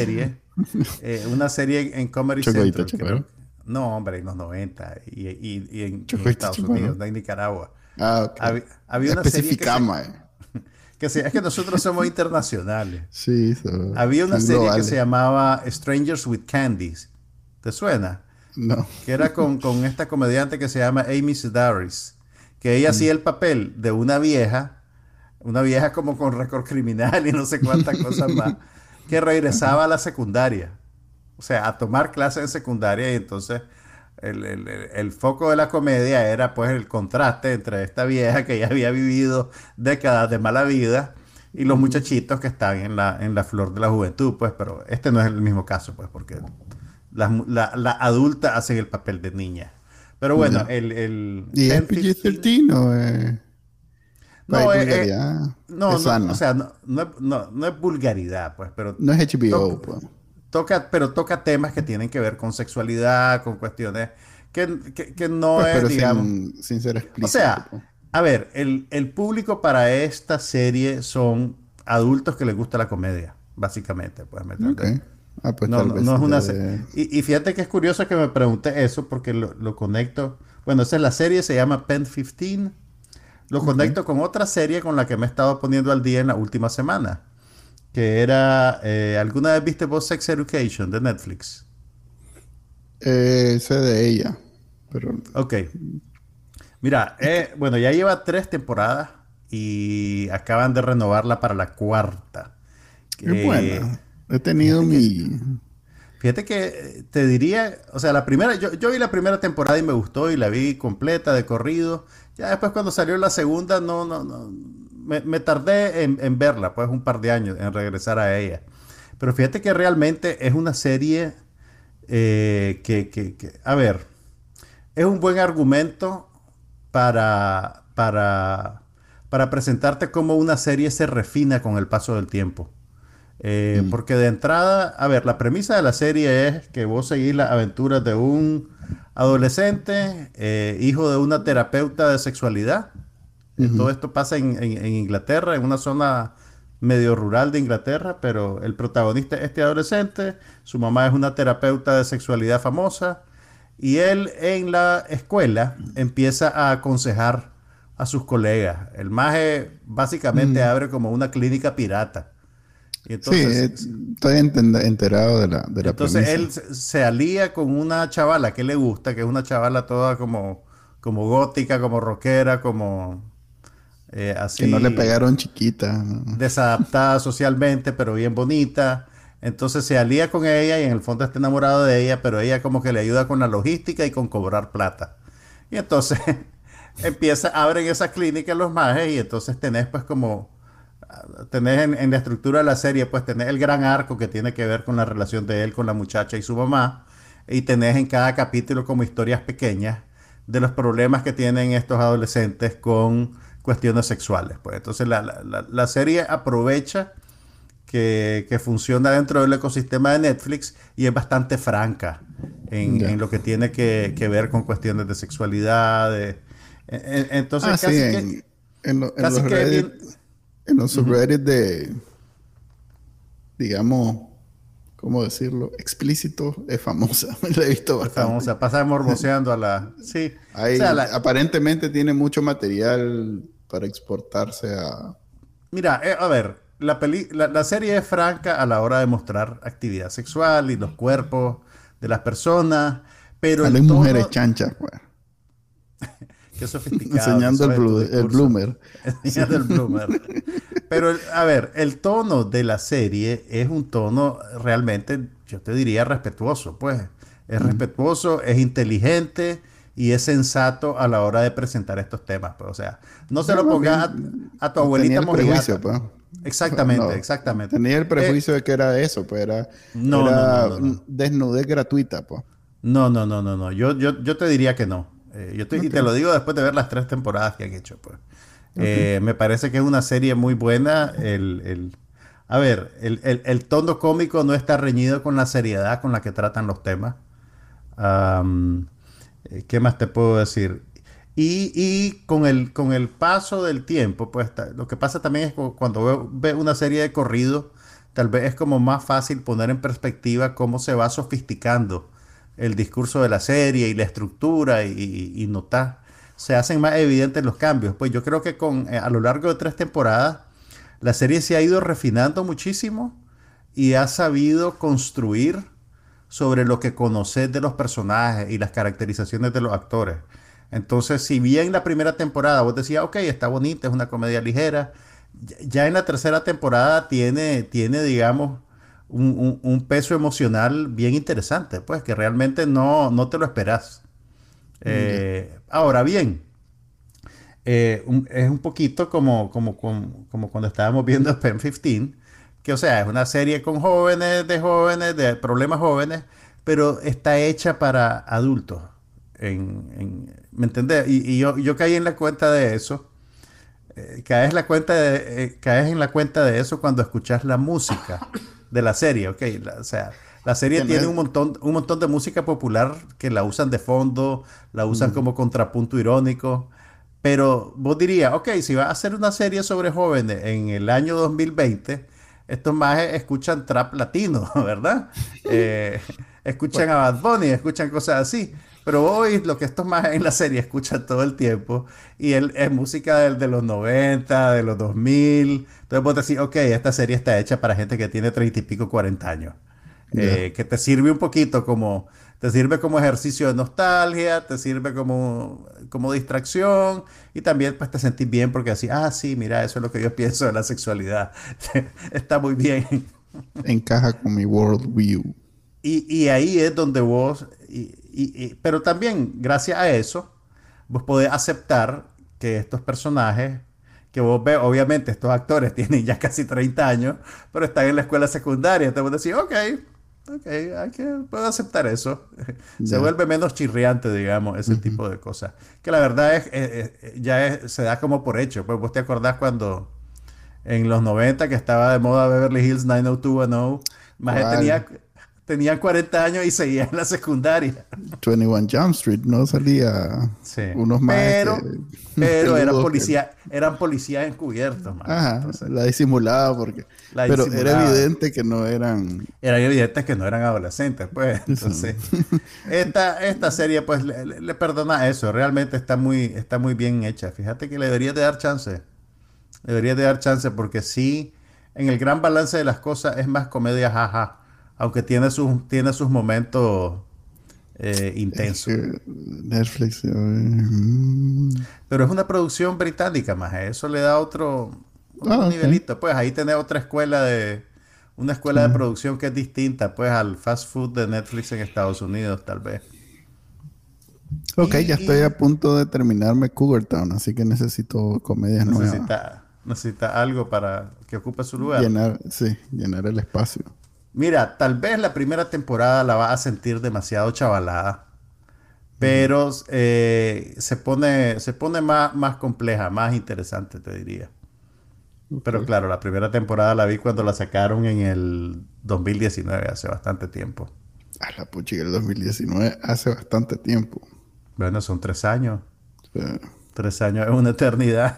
una serie en Comedy Chocoyito Central, Chimbarón. creo. No, hombre, en los 90 y en Chocoyito Estados Unidos, Chimbarón. no en Nicaragua. Ah, ok. Había una serie Especificama, es que nosotros somos internacionales. Sí, Había una son serie que se globales. llamaba Strangers with Candies. ¿Te suena? No. que era con esta comediante que se llama Amy Sedaris, que ella hacía el papel de una vieja como con récord criminal y no sé cuántas cosas más, que regresaba a la secundaria, o sea, a tomar clases en secundaria y entonces el foco de la comedia era pues el contraste entre esta vieja que ya había vivido décadas de mala vida y los muchachitos que están en la flor de la juventud, pues, pero este no es el mismo caso, pues, porque la adulta hacen el papel de niña. Pero bueno, Ya. el ¿Y es 10-15 PG-13 o hay no, vulgaridad? no, Es no, o sano. sea, no es vulgaridad, pues, pero No es HBO, toca, pues. toca temas que tienen que ver con sexualidad, con cuestiones que no Pues, es, pero digamos, sin ser o explícito, sea, pues. a ver, el público para esta serie son adultos que les gusta la comedia, básicamente, pues, ¿me Ok. entendés? Ah, pues No, tal no, vez no es una... debe... Y fíjate que es curioso que me pregunte eso porque lo conecto... Bueno, esa es la serie, se llama Pen 15. Lo Ok. conecto con otra serie con la que me he estado poniendo al día en la última semana. Que era... ¿alguna vez viste vos Sex Education de Netflix? Sé de ella, pero... Ok. Mira, bueno, ya lleva 3 temporadas y acaban de renovarla para la cuarta. Es Eh, buena. He tenido fíjate que mi... Fíjate que te diría, o sea, la primera, yo vi la primera temporada y me gustó y la vi completa de corrido. Ya después cuando salió la segunda, no, me tardé en verla, pues un par de años, en regresar a ella. Pero fíjate que realmente es una serie a ver, es un buen argumento para presentarte cómo una serie se refina con el paso del tiempo. Mm, Porque de entrada, a ver, la premisa de la serie es que vos seguís las aventuras de un adolescente, hijo de una terapeuta de sexualidad. Todo ujú. esto pasa en Inglaterra, en una zona medio rural de Inglaterra, pero el protagonista es este adolescente, su mamá es una terapeuta de sexualidad famosa, y él en la escuela empieza a aconsejar a sus colegas. El maje básicamente Mm. abre como una clínica pirata. Y Sí, entonces, estoy enterado de la entonces él premisa. se alía con una chavala que le gusta, que es una chavala toda como gótica, como rockera, como Que no le así pegaron chiquita, ¿no? desadaptada socialmente, pero bien bonita. Entonces se alía con ella y en el fondo está enamorado de ella, pero ella como que le ayuda con la logística y con cobrar plata. Y entonces abren esa clínica los majes y entonces tenés pues como tenés en la estructura de la serie, pues tenés el gran arco que tiene que ver con la relación de él con la muchacha y su mamá, y tenés en cada capítulo como historias pequeñas de los problemas que tienen estos adolescentes con cuestiones sexuales. Pues entonces la serie aprovecha que funciona dentro del ecosistema de Netflix y es bastante franca Ya. en lo que tiene que ver con cuestiones de sexualidad. Entonces Ah, sí, en casi los que es Reddit, bien... en los Ujú. subreddits de, digamos, ¿cómo decirlo? Explícito, es famosa. La he visto Es bastante. famosa, pasa morboseando a la... Sí, o sea, Aparentemente tiene mucho material para exportarse a, mira, a ver, la serie es franca a la hora de mostrar actividad sexual y los cuerpos de las personas, pero a las el mujeres tono, chanchas, pues. qué sofisticado que Enseñando sos en tu el discurso, bloomer. Sí. enseñando el bloomer. Pero, a ver, el tono de la serie es un tono realmente, yo te diría, respetuoso, pues. Es Mm. respetuoso, es inteligente y es sensato a la hora de presentar estos temas, pues. O sea, no se Ah, lo más pongas bien, a tu tenía abuelita el prejuicio, mojigata. pues. Exactamente, No, exactamente. tenía el Eh, prejuicio de que era eso, pues no, no, no, era no, no. desnudez gratuita, pues. No. Yo te diría que no. Y Ok, te lo digo después de ver las 3 temporadas que han hecho, pues. ok. Me parece que es una serie muy buena. A ver, el tono cómico no está reñido con la seriedad con la que tratan los temas. Am, ¿Qué más te puedo decir? Y con el paso del tiempo, pues lo que pasa también es que cuando ves una serie de corrido, tal vez es como más fácil poner en perspectiva cómo se va sofisticando el discurso de la serie y la estructura y notar, se hacen más evidentes los cambios. Pues yo creo que a lo largo de 3 temporadas, la serie se ha ido refinando muchísimo y ha sabido construir sobre lo que conoces de los personajes y las caracterizaciones de los actores. Entonces, si bien la primera temporada vos decías, ok, está bonita, es una comedia ligera, ya en la tercera temporada tiene digamos, un peso emocional bien interesante, pues que realmente no te lo esperas. Ya. Ahora bien, es un poquito como cuando estábamos viendo Pen 15, que o sea, es una serie con jóvenes, de problemas jóvenes, pero está hecha para adultos. ¿Me entendés? Y yo caí en la cuenta de eso. Caes en la cuenta de eso cuando escuchas la música de la serie, ¿ok? O sea, la serie Que no tiene es- un montón de música popular que la usan de fondo, la usan Mm, como contrapunto irónico, pero vos dirías, ok, si vas a hacer una serie sobre jóvenes en el año 2020, estos más escuchan trap latino, ¿verdad? Eh, escuchan bueno, a Bad Bunny, escuchan cosas así. Pero hoy lo que estos más en la serie escuchan todo el tiempo y es música de los 90, de los 2000. Entonces vos decís, ok, esta serie está hecha para gente que tiene 30 y pico, 40 años. ya. Que te sirve un poquito te sirve como ejercicio de nostalgia, te sirve como distracción y también pues te sentís bien porque así, sí, mira, eso es lo que yo pienso de la sexualidad. Está muy bien. Encaja con mi worldview. Y ahí es donde pero también gracias a eso, vos podés aceptar que estos personajes, que vos ves, obviamente estos actores tienen ya casi 30 años, pero están en la escuela secundaria, entonces vos decís, ok, puedo aceptar eso. Se Ya. vuelve menos chirriante, digamos, ese Ujú. tipo de cosas. Que la verdad se da como por hecho. Pues vos te acordás cuando en los 90 que estaba de moda Beverly Hills 90210, más ¿Cuál? tenía 40 años y seguía en la secundaria. 21 Jump Street, ¿no? Salía Sí. unos majes que más Pero peludos que... eran policías encubiertos, man. Ajá, Entonces, la disimulaba porque... la Pero era disimulaban. evidente que no eran... Era evidente que no eran adolescentes, pues. Eso. Entonces, esta serie, pues, le perdona eso. Realmente está muy bien hecha. Fíjate que le deberías de dar chance. Deberías de dar chance porque sí, en el gran balance de las cosas es más comedia jaja. Aunque tiene sus momentos Es intensos. que Netflix... Pero es una producción británica, más. Eso le da otro Ah, ok. nivelito. Pues ahí tenés una Sí. escuela de producción que es distinta, pues, al fast food de Netflix en Estados Unidos, tal vez. Ok, ya Y, estoy y a punto de terminarme Cougar Town, así que necesito comedias nuevas. necesita algo para que ocupe su lugar. Llenar, sí, llenar el espacio. Mira, tal vez la primera temporada la vas a sentir demasiado chavalada, Ujú. pero se pone más compleja, más interesante, te diría. Ok. Pero claro, la primera temporada la vi cuando la sacaron en el 2019, hace bastante tiempo. A la puchica, el 2019 hace bastante tiempo. Bueno, son 3 años. O sea, 3 años es una eternidad.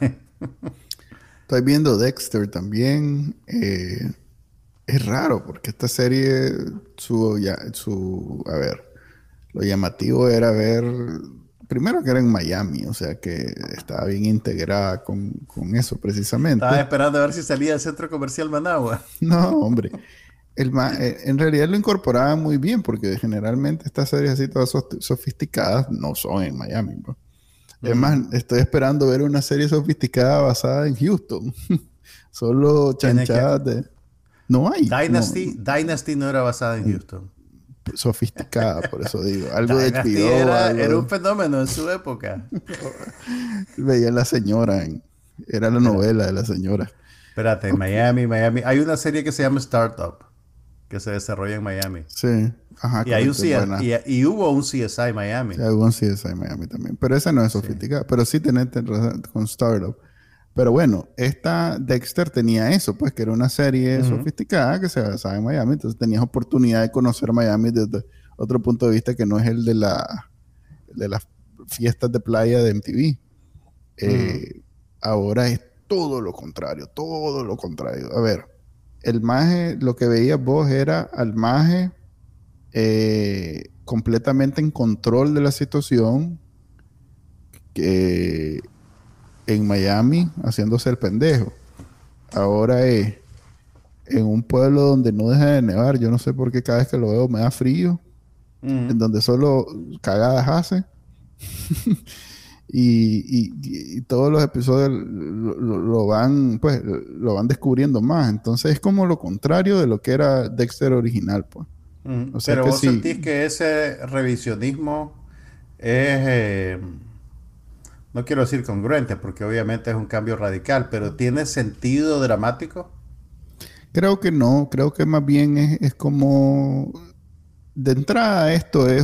estoy viendo Dexter también. Es raro porque esta serie, a ver, lo llamativo era ver, primero que era en Miami, o sea que estaba bien integrada con eso Estaba precisamente. esperando a ver si salía del centro comercial Managua. No, hombre. En realidad lo incorporaba muy bien porque generalmente estas series así todas sofisticadas no son en Miami, ¿no? Es más, Mm. estoy esperando ver una serie sofisticada basada en Houston. Solo Tiene que... chanchadas de... No hay, no, Dynasty no era basada en Houston. sofisticada, por eso digo. Algo de Dynasty HBO, era un algo... fenómeno en su época. Veía la señora, era la Espérate, novela de la señora. espérate, Ok, Miami. Hay una serie que se llama Startup, que se desarrolla en Miami. sí, ajá, Y, hay un correcto, es CS buena. y hubo un CSI Miami. Sí, algún CSI en Miami también. Pero esa no es Sí. sofisticada. Pero sí tenés razón con Startup. Pero bueno, esta Dexter tenía eso, pues que era una serie Ujú. sofisticada que se basaba en Miami. Entonces tenías oportunidad de conocer Miami desde otro punto de vista que no es el de las fiestas de playa de MTV. Ujú. Ahora es todo lo contrario, todo lo contrario. A ver, el maje, lo que veías vos era al maje completamente en control de la situación, que en Miami haciéndose el pendejo. Ahora es en un pueblo donde no deja de nevar. Yo no sé por qué cada vez que lo veo me da frío. En donde solo cagadas hace. Y todos los episodios lo van, pues, lo van descubriendo más. Entonces es como lo contrario de lo que era Dexter original, pues. O sea Pero que vos sí, sentís que ese revisionismo es, no quiero decir congruente, porque obviamente es un cambio radical, pero ¿tiene sentido dramático? creo que no, creo que más bien es como, de entrada esto es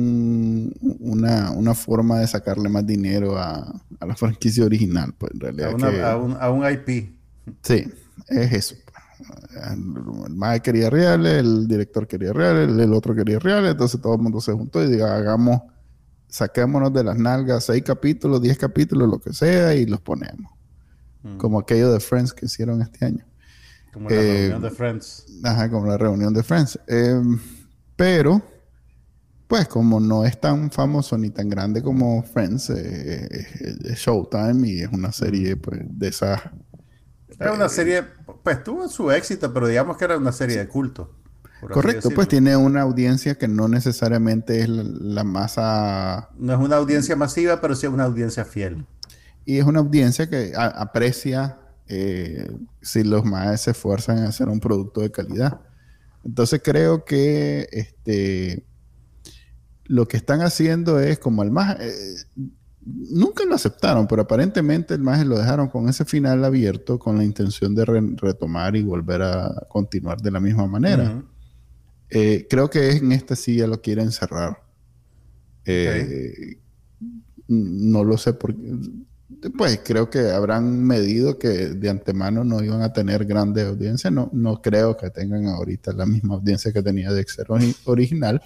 una forma de sacarle más dinero a la franquicia original, pues en A, realidad una, que a un IP. sí, es eso. El mae quería reales, el director quería reales, el otro quería reales, entonces todo el mundo se juntó y diga, saquémonos de las nalgas 6 capítulos, 10 capítulos, lo que sea, y los ponemos. Mm. Como aquello de Friends que hicieron este año. Como la Eh, reunión de Friends. ajá, como la reunión de Friends. Pero, pues como no es tan famoso ni tan grande como Friends, es Showtime y es una serie pues, de esas. Es una eh, serie, pues tuvo su éxito, pero digamos que era una serie de culto, por así correcto, pues decirlo. tiene una audiencia que no necesariamente es la masa. No es una audiencia masiva, pero sí es una audiencia fiel. Y es una audiencia que aprecia si los más se esfuerzan en hacer un producto de calidad. Entonces creo que lo que están haciendo es como el más... nunca lo aceptaron, pero aparentemente el más lo dejaron con ese final abierto con la intención de retomar y volver a continuar de la misma manera. Ujú. Creo que en esta sí ya lo quieren cerrar. Ok. Eh, no lo sé por qué. Pues creo que habrán medido que de antemano no iban a tener grande audiencia. No, no creo que tengan ahorita la misma audiencia que tenía Dexter original.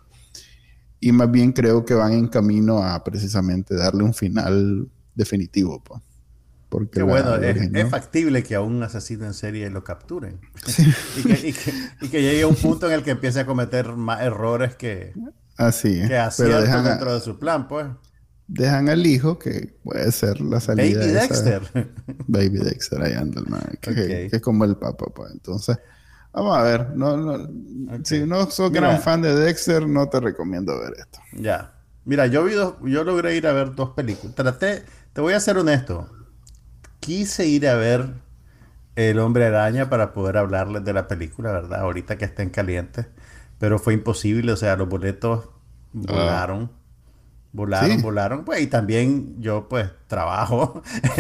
Y más bien creo que van en camino a precisamente darle un final definitivo, pues. Porque Qué bueno, la es original. factible que a un asesino en serie lo capturen. Sí, Y que llegue a un punto en el que empiece a cometer más errores así es. que Pero aciertos dentro de su plan, pues. dejan al hijo que puede ser la salida Baby esa. Dexter. Baby Dexter, ahí anda el man, que Ok, es como el papá, pues. Entonces, vamos a ver. ok. Si no sos gran fan Mira, de Dexter, no te recomiendo ver esto. ya. Mira, yo logré ir a ver dos películas. Te voy a ser honesto. Quise ir a ver El Hombre Araña para poder hablarles de la película, ¿verdad? Ahorita que estén calientes. Pero fue imposible, o sea, los boletos Ah, volaron. Volaron, sí. volaron. Pues, y también yo, pues, trabajo.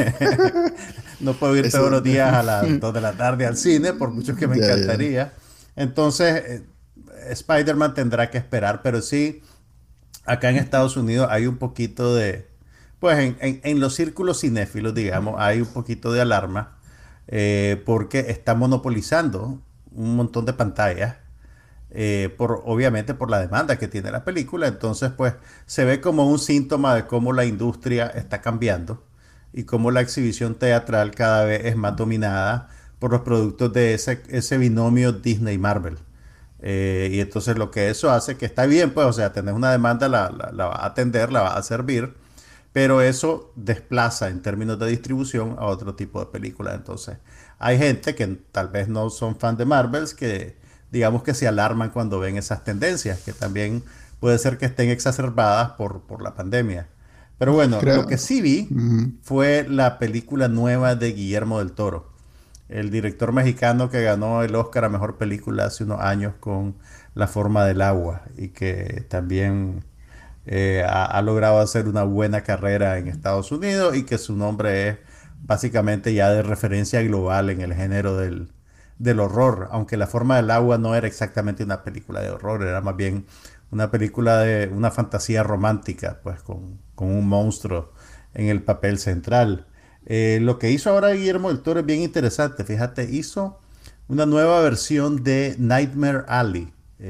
No puedo ir todos Eso. los días a las 2 de la tarde al cine, por mucho que me Ya, ya. encantaría. Entonces, Spider-Man tendrá que esperar, pero sí, acá en Estados Unidos hay un poquito de, pues en los círculos cinéfilos, digamos, hay un poquito de alarma porque está monopolizando un montón de pantallas obviamente por la demanda que tiene la película. Entonces, pues se ve como un síntoma de cómo la industria está cambiando y cómo la exhibición teatral cada vez es más dominada por los productos de ese binomio Disney-Marvel. Y entonces lo que eso hace, que está bien, pues, o sea, tenés una demanda, la va a atender, la va a servir, pero eso desplaza en términos de distribución a otro tipo de películas. Entonces, hay gente que tal vez no son fan de Marvels que digamos que se alarman cuando ven esas tendencias, que también puede ser que estén exacerbadas por la pandemia. Pero bueno, lo que Creo. sí vi Ujú. fue la película nueva de Guillermo del Toro, el director mexicano que ganó el Oscar a Mejor Película hace unos años con La Forma del Agua y que también ha logrado hacer una buena carrera en Estados Unidos y que su nombre es básicamente ya de referencia global en el género del horror, aunque La Forma del Agua no era exactamente una película de horror, era más bien una película de una fantasía romántica, pues con un monstruo en el papel central. Lo que hizo ahora Guillermo del Toro es bien interesante, fíjate, hizo una nueva versión de Nightmare Alley,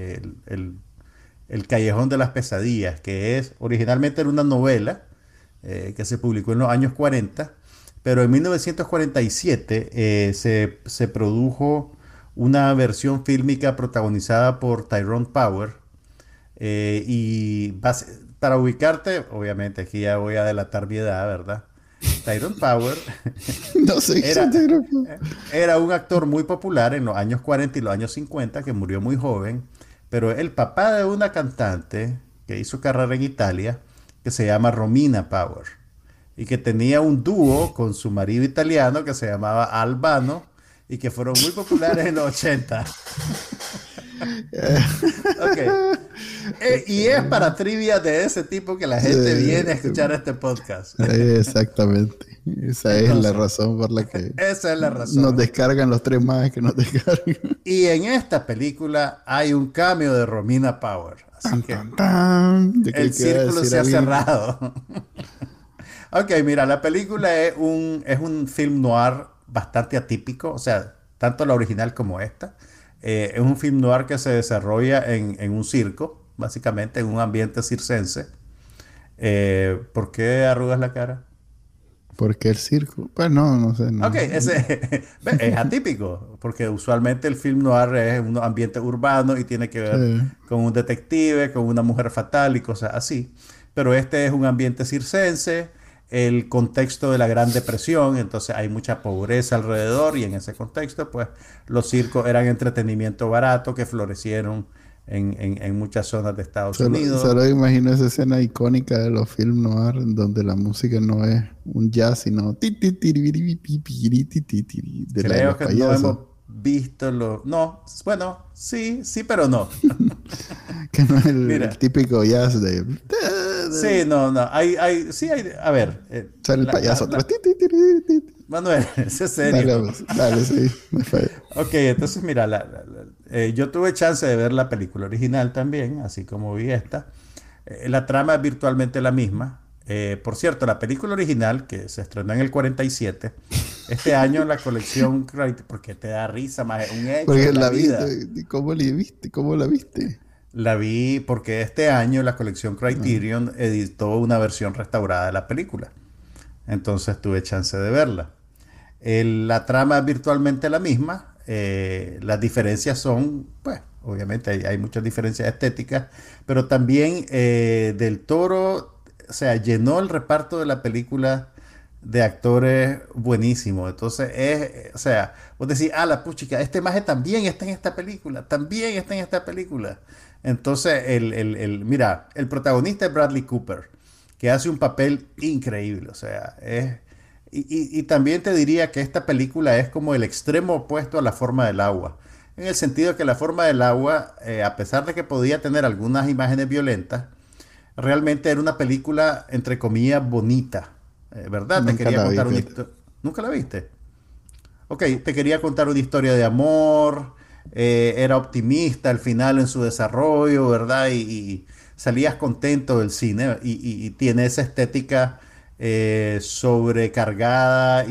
el Callejón de las Pesadillas, que es originalmente era una novela que se publicó en los años 40, pero en 1947 se produjo una versión fílmica protagonizada por Tyrone Power. Para ubicarte, obviamente aquí ya voy a delatar mi edad, ¿verdad? Tyrone Power No sé era, quién era. era un actor muy popular en los años 40 y los años 50 que murió muy joven, pero el papá de una cantante que hizo carrera en Italia que se llama Romina Power y que tenía un dúo con su marido italiano que se llamaba Albano y que fueron muy populares en los 80. Ok. Y es para trivia de ese tipo que la gente viene a escuchar este podcast. Exactamente. Esa es la razón por la que Esa es la razón. nos descargan los 3 más que nos descargan. Y en esta película hay un cameo de Romina Power. Así que el círculo se ha cerrado. Ok, mira, la película es un film noir bastante atípico, o sea, tanto la original como esta. Es un film noir que se desarrolla en un circo, básicamente en un ambiente circense. ¿Por qué arrugas la cara? ¿Por qué el circo? Pues no sé. No. Ok, es atípico, porque usualmente el film noir es un ambiente urbano y tiene que ver Sí. con un detective, con una mujer fatal y cosas así. Pero este es un ambiente circense, el contexto de la Gran Depresión, entonces hay mucha pobreza alrededor y en ese contexto, pues los circos eran entretenimiento barato que florecieron en muchas zonas de Estados Unidos. Solo imagino esa escena icónica de los films noir en donde la música no es un jazz, sino de Creo los que no payasos. hemos visto los... No, bueno, sí, pero no. Que no es Mira. el típico jazz de... Sí, no, sí hay, a ver. Sale el payaso atrás. Manuel, es serio. Dale, sí, me falló. Ok, entonces mira, yo tuve chance de ver la película original también, así como vi esta. La trama es virtualmente la misma. Por cierto, la película original, que se estrenó en el 47, este año en la colección, porque te da risa, más un hecho Porque de la la vida. viste, ¿cómo la viste? ¿Cómo la viste? La vi porque este año la colección Criterion editó una versión restaurada de la película. Entonces tuve chance de verla. La trama es virtualmente la misma. Las diferencias son, pues, obviamente hay muchas diferencias estéticas, pero también Del Toro, o sea, llenó el reparto de la película de actores buenísimos. Entonces o sea, vos decís, la puchica, este maje también está en esta película, también está en esta película. Entonces, mira, el protagonista es Bradley Cooper, que hace un papel increíble, o sea, y también te diría que esta película es como el extremo opuesto a La forma del agua, en el sentido que La forma del agua, a pesar de que podía tener algunas imágenes violentas, realmente era una película, entre comillas, bonita, ¿verdad? Te Nunca quería la vi, contar una fíjate. historia. ¿Nunca la viste? Ok, te quería contar una historia de amor, era optimista al final en su desarrollo, ¿verdad? Y salías contento del cine y tiene esa estética sobrecargada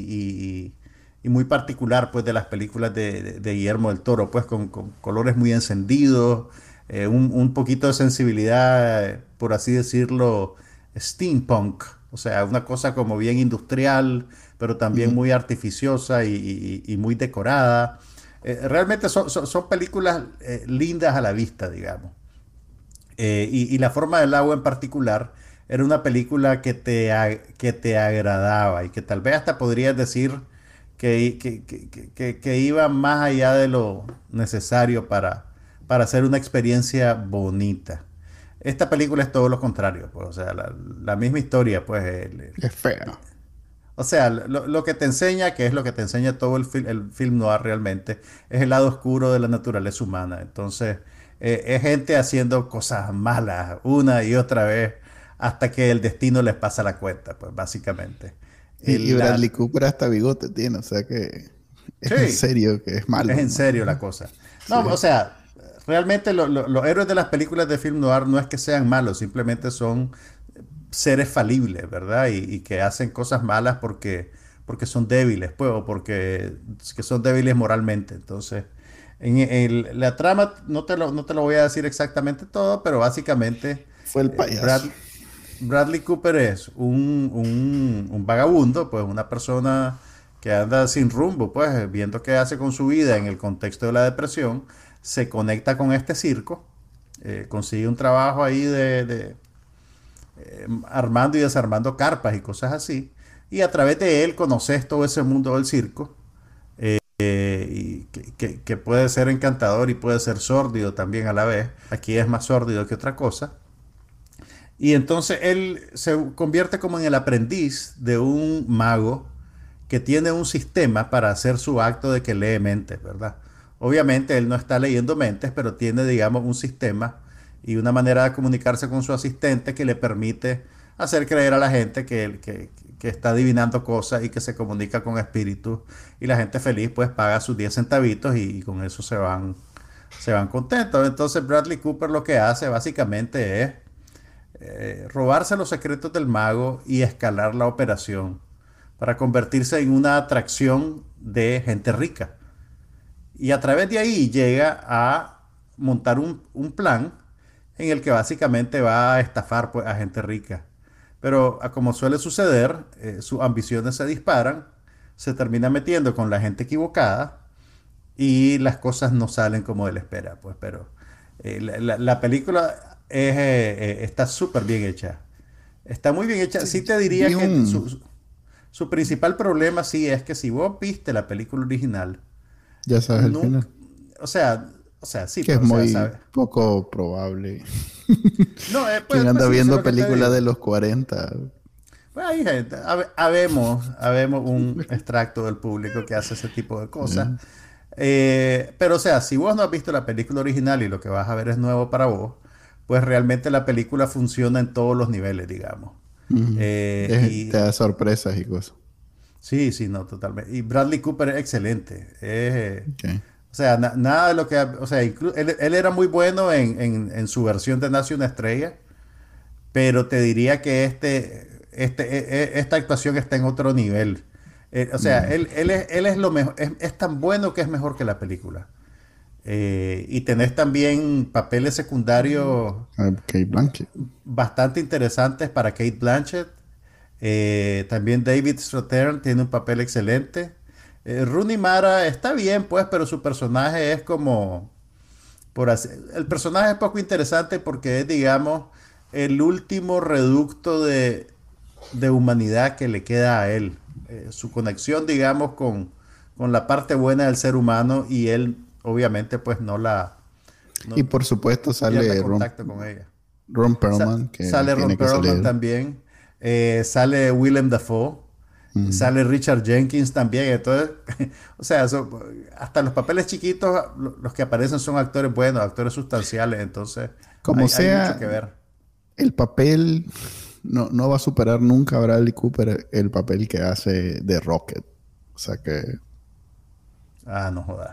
y muy particular pues de las películas de Guillermo del Toro, pues con colores muy encendidos, un poquito de sensibilidad, por así decirlo, steampunk, o sea, una cosa como bien industrial, pero también muy artificiosa y muy decorada. Realmente son películas lindas a la vista, digamos. Y La forma del agua en particular era una película que te agradaba y que tal vez hasta podrías decir que iba más allá de lo necesario para hacer una experiencia bonita. Esta película es todo lo contrario, pues, o sea, la misma historia, pues, Es feo. o sea, lo que te enseña, que es lo que te enseña todo el film noir realmente, es el lado oscuro de la naturaleza humana. Entonces, es gente haciendo cosas malas una y otra vez hasta que el destino les pasa la cuenta, pues básicamente. Y El- la- Bradley Cooper hasta bigote tiene, o sea que es en sí, serio que es malo, es en ¿no? serio la cosa. No, Sí. o sea, realmente los héroes de las películas de film noir no es que sean malos, simplemente son seres falibles, ¿verdad? Y que hacen cosas malas porque son débiles, pues, o porque que son débiles moralmente. Entonces, la trama no te lo voy a decir exactamente todo, pero básicamente Fue el payaso. Bradley Cooper es un vagabundo, pues una persona que anda sin rumbo, pues viendo qué hace con su vida en el contexto de la depresión, se conecta con este circo, consigue un trabajo ahí armando y desarmando carpas y cosas así. y a través de él conoces todo ese mundo del circo, y que puede ser encantador y puede ser sórdido también a la vez. Aquí es más sórdido que otra cosa. Y entonces él se convierte como en el aprendiz de un mago que tiene un sistema para hacer su acto de que lee mentes, ¿verdad? Obviamente él no está leyendo mentes, pero tiene, digamos, un sistema y una manera de comunicarse con su asistente que le permite hacer creer a la gente que está adivinando cosas y que se comunica con espíritus. Y la gente feliz pues paga sus 10 centavitos y con eso se van contentos. Entonces Bradley Cooper lo que hace básicamente es robarse los secretos del mago y escalar la operación para convertirse en una atracción de gente rica. Y a través de ahí llega a montar un plan en el que básicamente va a estafar pues, a gente rica. Pero como suele suceder, sus ambiciones se disparan, se termina metiendo con la gente equivocada y las cosas no salen como él espera. Pues, pero la película está súper bien hecha. Está muy bien hecha. Sí te diría Vi que un, su principal problema sí es que si vos viste la película original, ya sabes el nunca, final, o sea, sí, que es pues, o sea, muy ¿sabes? poco probable. No, ¿Quién pues anda sí, eso es viendo lo que te películas digo. de los 40? Pues hay gente, habemos un extracto del público que hace ese tipo de cosas. Eh, Pero o sea, si vos no has visto la película original y lo que vas a ver es nuevo para vos, pues realmente la película funciona en todos los niveles, digamos. ujú. Te Y da sorpresas y cosas. sí, sí, no, totalmente. Y Bradley Cooper es excelente. Okay. O sea, nada de lo que... O sea, él era muy bueno en su versión de Nace una estrella, pero te diría que esta actuación está en otro nivel. O sea, Mm. él es lo mejor, es tan bueno que es mejor que la película. Y tenés también papeles secundarios Kate Blanchett. bastante interesantes para Kate Blanchett. También David Strathairn tiene un papel excelente. Rooney Mara está bien, pues, pero su personaje es como, el personaje es poco interesante porque es, digamos, el último reducto de humanidad que le queda a él. Su conexión, digamos, con la parte buena del ser humano y él, obviamente, pues Y no por supuesto pierde sale contacto con ella. Ron Perlman, que Sale Ron tiene que Perlman salir. también. Sale Willem Dafoe. Mm. Sale Richard Jenkins también. Entonces, o sea, hasta los papeles chiquitos, los que aparecen son actores buenos, actores sustanciales. Entonces, Como hay mucho sea, que ver. el papel no va a superar nunca a Bradley Cooper el papel que hace de Rocket. O sea que Ah, no jodas.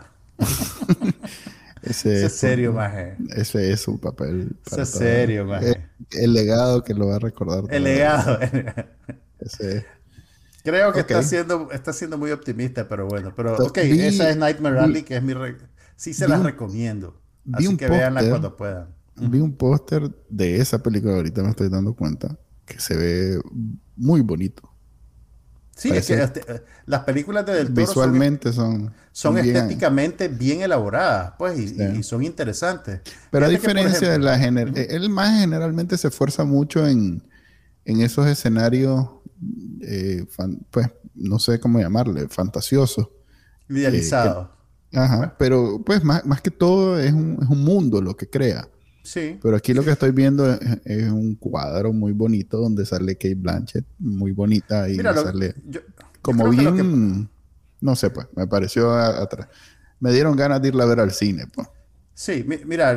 ese Ese es, es serio, maje. ese es su papel Ese para es toda. serio, maje. El legado que lo va a recordar El toda la vida. legado. Ese. Creo que Ok. está siendo muy optimista, pero bueno. Pero, ok, esa Vi, es Nightmare vi, Alley, que es sí se vi las un, recomiendo. vi Así un que véanla póster. cuando puedan. Vi Ujú. un póster de esa película, ahorita me estoy dando cuenta, que se ve muy bonito. Sí, es que Parece las películas de Del Toro visualmente son son bien. estéticamente bien elaboradas, pues, Sí. y son interesantes. Pero a Fíjate que, por diferencia de ejemplo, la ujú, él más generalmente se esfuerza mucho en esos escenarios, pues no sé cómo llamarle, fantasiosos. Que, idealizado. Pues, ajá, pero pues más que todo es un mundo lo que crea. sí. Pero aquí lo que estoy viendo es un cuadro muy bonito donde sale Kate Blanchett, muy bonita Mira, y sale yo como creo que bien, no sé, pues, me pareció atrás. Me dieron ganas de irla a ver al cine, pues. sí, mira,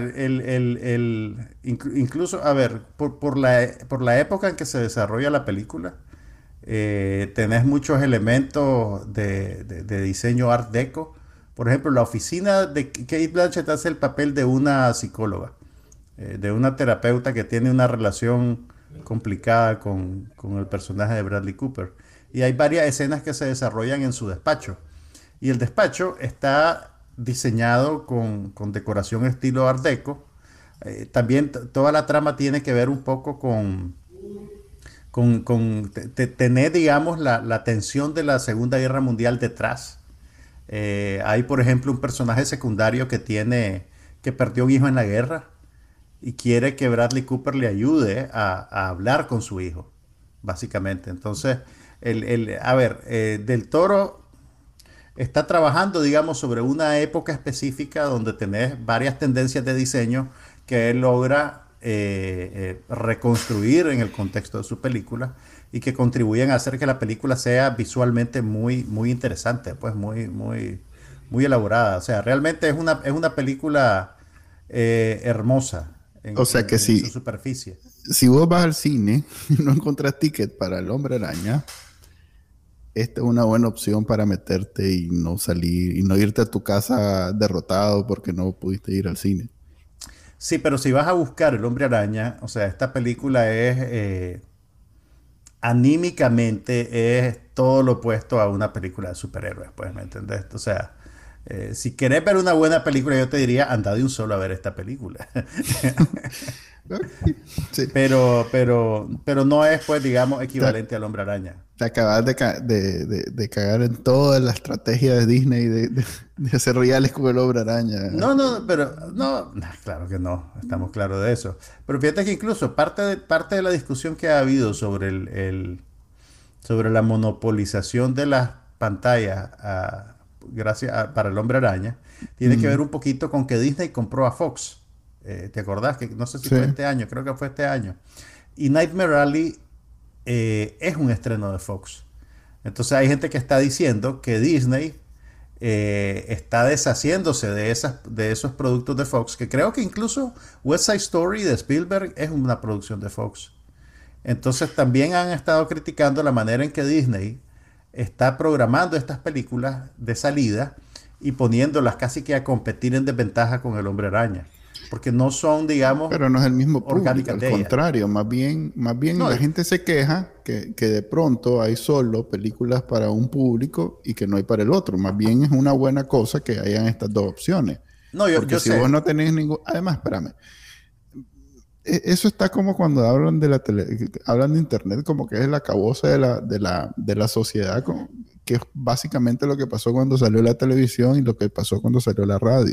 incluso, a ver, por la época en que se desarrolla la película, tenés muchos elementos de diseño Art Deco. Por ejemplo, la oficina de Kate Blanchett hace el papel de una psicóloga, de una terapeuta que tiene una relación complicada con el personaje de Bradley Cooper. Y hay varias escenas que se desarrollan en su despacho. Y el despacho está diseñado con decoración estilo Art Deco. También toda la trama tiene que ver un poco con tener, digamos, la tensión de la Segunda Guerra Mundial detrás. Hay, por ejemplo, un personaje secundario que perdió un hijo en la guerra y quiere que Bradley Cooper le ayude a hablar con su hijo. básicamente. Entonces, Del Toro está trabajando, digamos, sobre una época específica donde tenés varias tendencias de diseño que él logra reconstruir en el contexto de su película y que contribuyen a hacer que la película sea visualmente muy, muy interesante, pues muy, muy, muy elaborada. O sea, realmente es una película hermosa O sea que en su superficie. si vos vas al cine y no encontrás ticket para El Hombre Araña, esta es una buena opción para meterte y no salir y no irte a tu casa derrotado porque no pudiste ir al cine. Sí, pero si vas a buscar El Hombre Araña, o sea, esta película es anímicamente es todo lo opuesto a una película de superhéroes, pues, ¿me entendés? O sea, si querés ver una buena película, yo te diría, anda de un solo a ver esta película. Sí. Pero no es, pues, digamos, Te, equivalente al Hombre Araña. te acabas de cagar en toda la estrategia de Disney de hacer reales con El Hombre Araña. No, claro que no, estamos claros de eso. Pero fíjate que incluso parte de la discusión que ha habido sobre sobre la monopolización de las pantallas para El Hombre Araña tiene que ver un poquito con que Disney compró a Fox. ¿Te acordás? Que no sé si fue este año, creo que fue este año. Y Nightmare Alley es un estreno de Fox. Entonces hay gente que está diciendo que Disney está deshaciéndose de esos productos de Fox, que creo que incluso West Side Story de Spielberg es una producción de Fox. Entonces también han estado criticando la manera en que Disney está programando estas películas de salida y poniéndolas casi que a competir en desventaja con El Hombre Araña. Porque no son, digamos, pero no es el mismo público, al de contrario, más bien no, la gente se queja que de pronto hay solo películas para un público y que no hay para el otro. Más bien es una buena cosa que hayan estas dos opciones. no, porque yo si sé. vos no tenés ningún... Además, espérame. Eso está como cuando hablan de hablan de internet como que es el acabose de la sociedad, que es básicamente lo que pasó cuando salió la televisión y lo que pasó cuando salió la radio.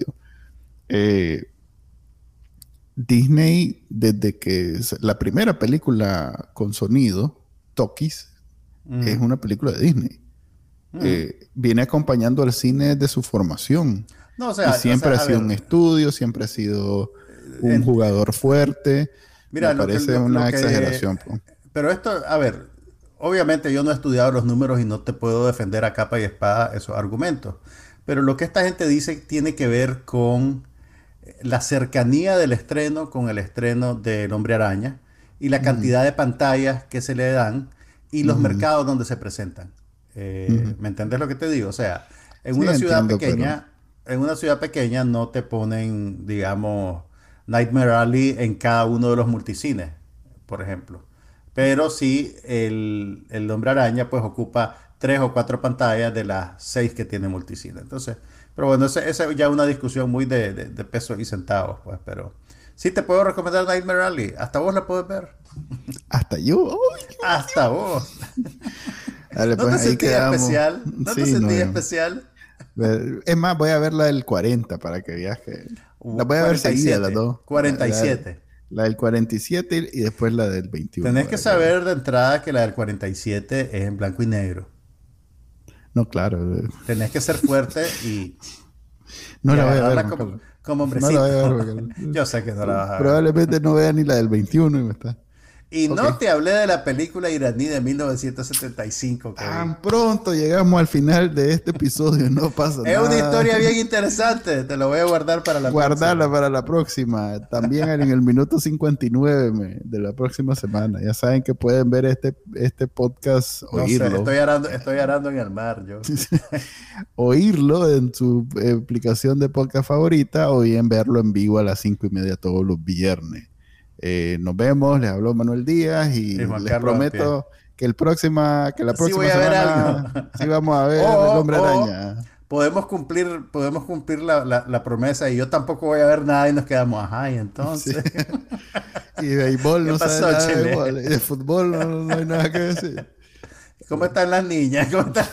Disney, desde que la primera película con sonido, Tokis, es una película de Disney. Viene acompañando al cine desde su formación. No, o sea, y siempre ha sido un estudio, siempre ha sido un jugador fuerte. Mira, me parece una exageración. Pero esto, a ver, obviamente yo no he estudiado los números y no te puedo defender a capa y espada esos argumentos. Pero lo que esta gente dice tiene que ver con la cercanía del estreno con el estreno del Hombre Araña y la cantidad de pantallas que se le dan y los mercados donde se presentan. ¿Me entendés lo que te digo? O sea, en una ciudad pequeña, en una ciudad pequeña no te ponen, digamos, Nightmare Alley en cada uno de los multicines, por ejemplo. Pero sí, el Hombre Araña pues ocupa 3 o 4 pantallas de las 6 que tiene multicine. Entonces, pero bueno, esa es ya una discusión muy de pesos y centavos, pues, pero sí te puedo recomendar Nightmare Alley. Hasta vos la puedes ver. Hasta yo. Hasta vos. Dale, pues, ¿No te sentís especial? ¿No te sentís especial? Es más, voy a ver la del 40 para que veas que... La voy a ver seguida, las dos. 47. La del 47 y después la del 21. Tenés que saber de entrada que la del 47 es en blanco y negro. No, claro. Tenés que ser fuerte y no la voy a ver como hombrecito. No la voy a ver yo sé que no la vas a ver. Probablemente no vea ni la del 21 y me está... Y no te hablé de la película iraní de 1975. Tan pronto llegamos al final de este episodio, no pasa nada. Es una historia bien interesante, te lo voy a guardar para la próxima. Guardarla para la próxima. También en el minuto 59 de la próxima semana. Ya saben que pueden ver este podcast, oírlo. No sé, estoy arando en el mar, yo. Oírlo en su aplicación de podcast favorita o bien verlo en vivo a las 5:30 todos los viernes. Nos vemos, les habló Manuel Díaz y les prometo que la próxima semana sí vamos a ver El Hombre Araña. Podemos cumplir la promesa y yo tampoco voy a ver nada y nos quedamos, ajá, y entonces. Sí. Y de béisbol no sabe nada de béisbol, y de fútbol no hay nada que decir. ¿Cómo están las niñas? ¿Cómo están?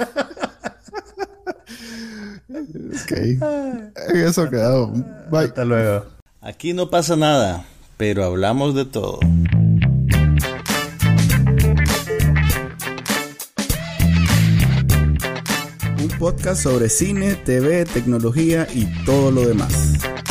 Ok. Eso quedó. Bye. Hasta luego. Aquí no pasa nada, pero hablamos de todo. podcast sobre cine, TV, tecnología y todo lo demás.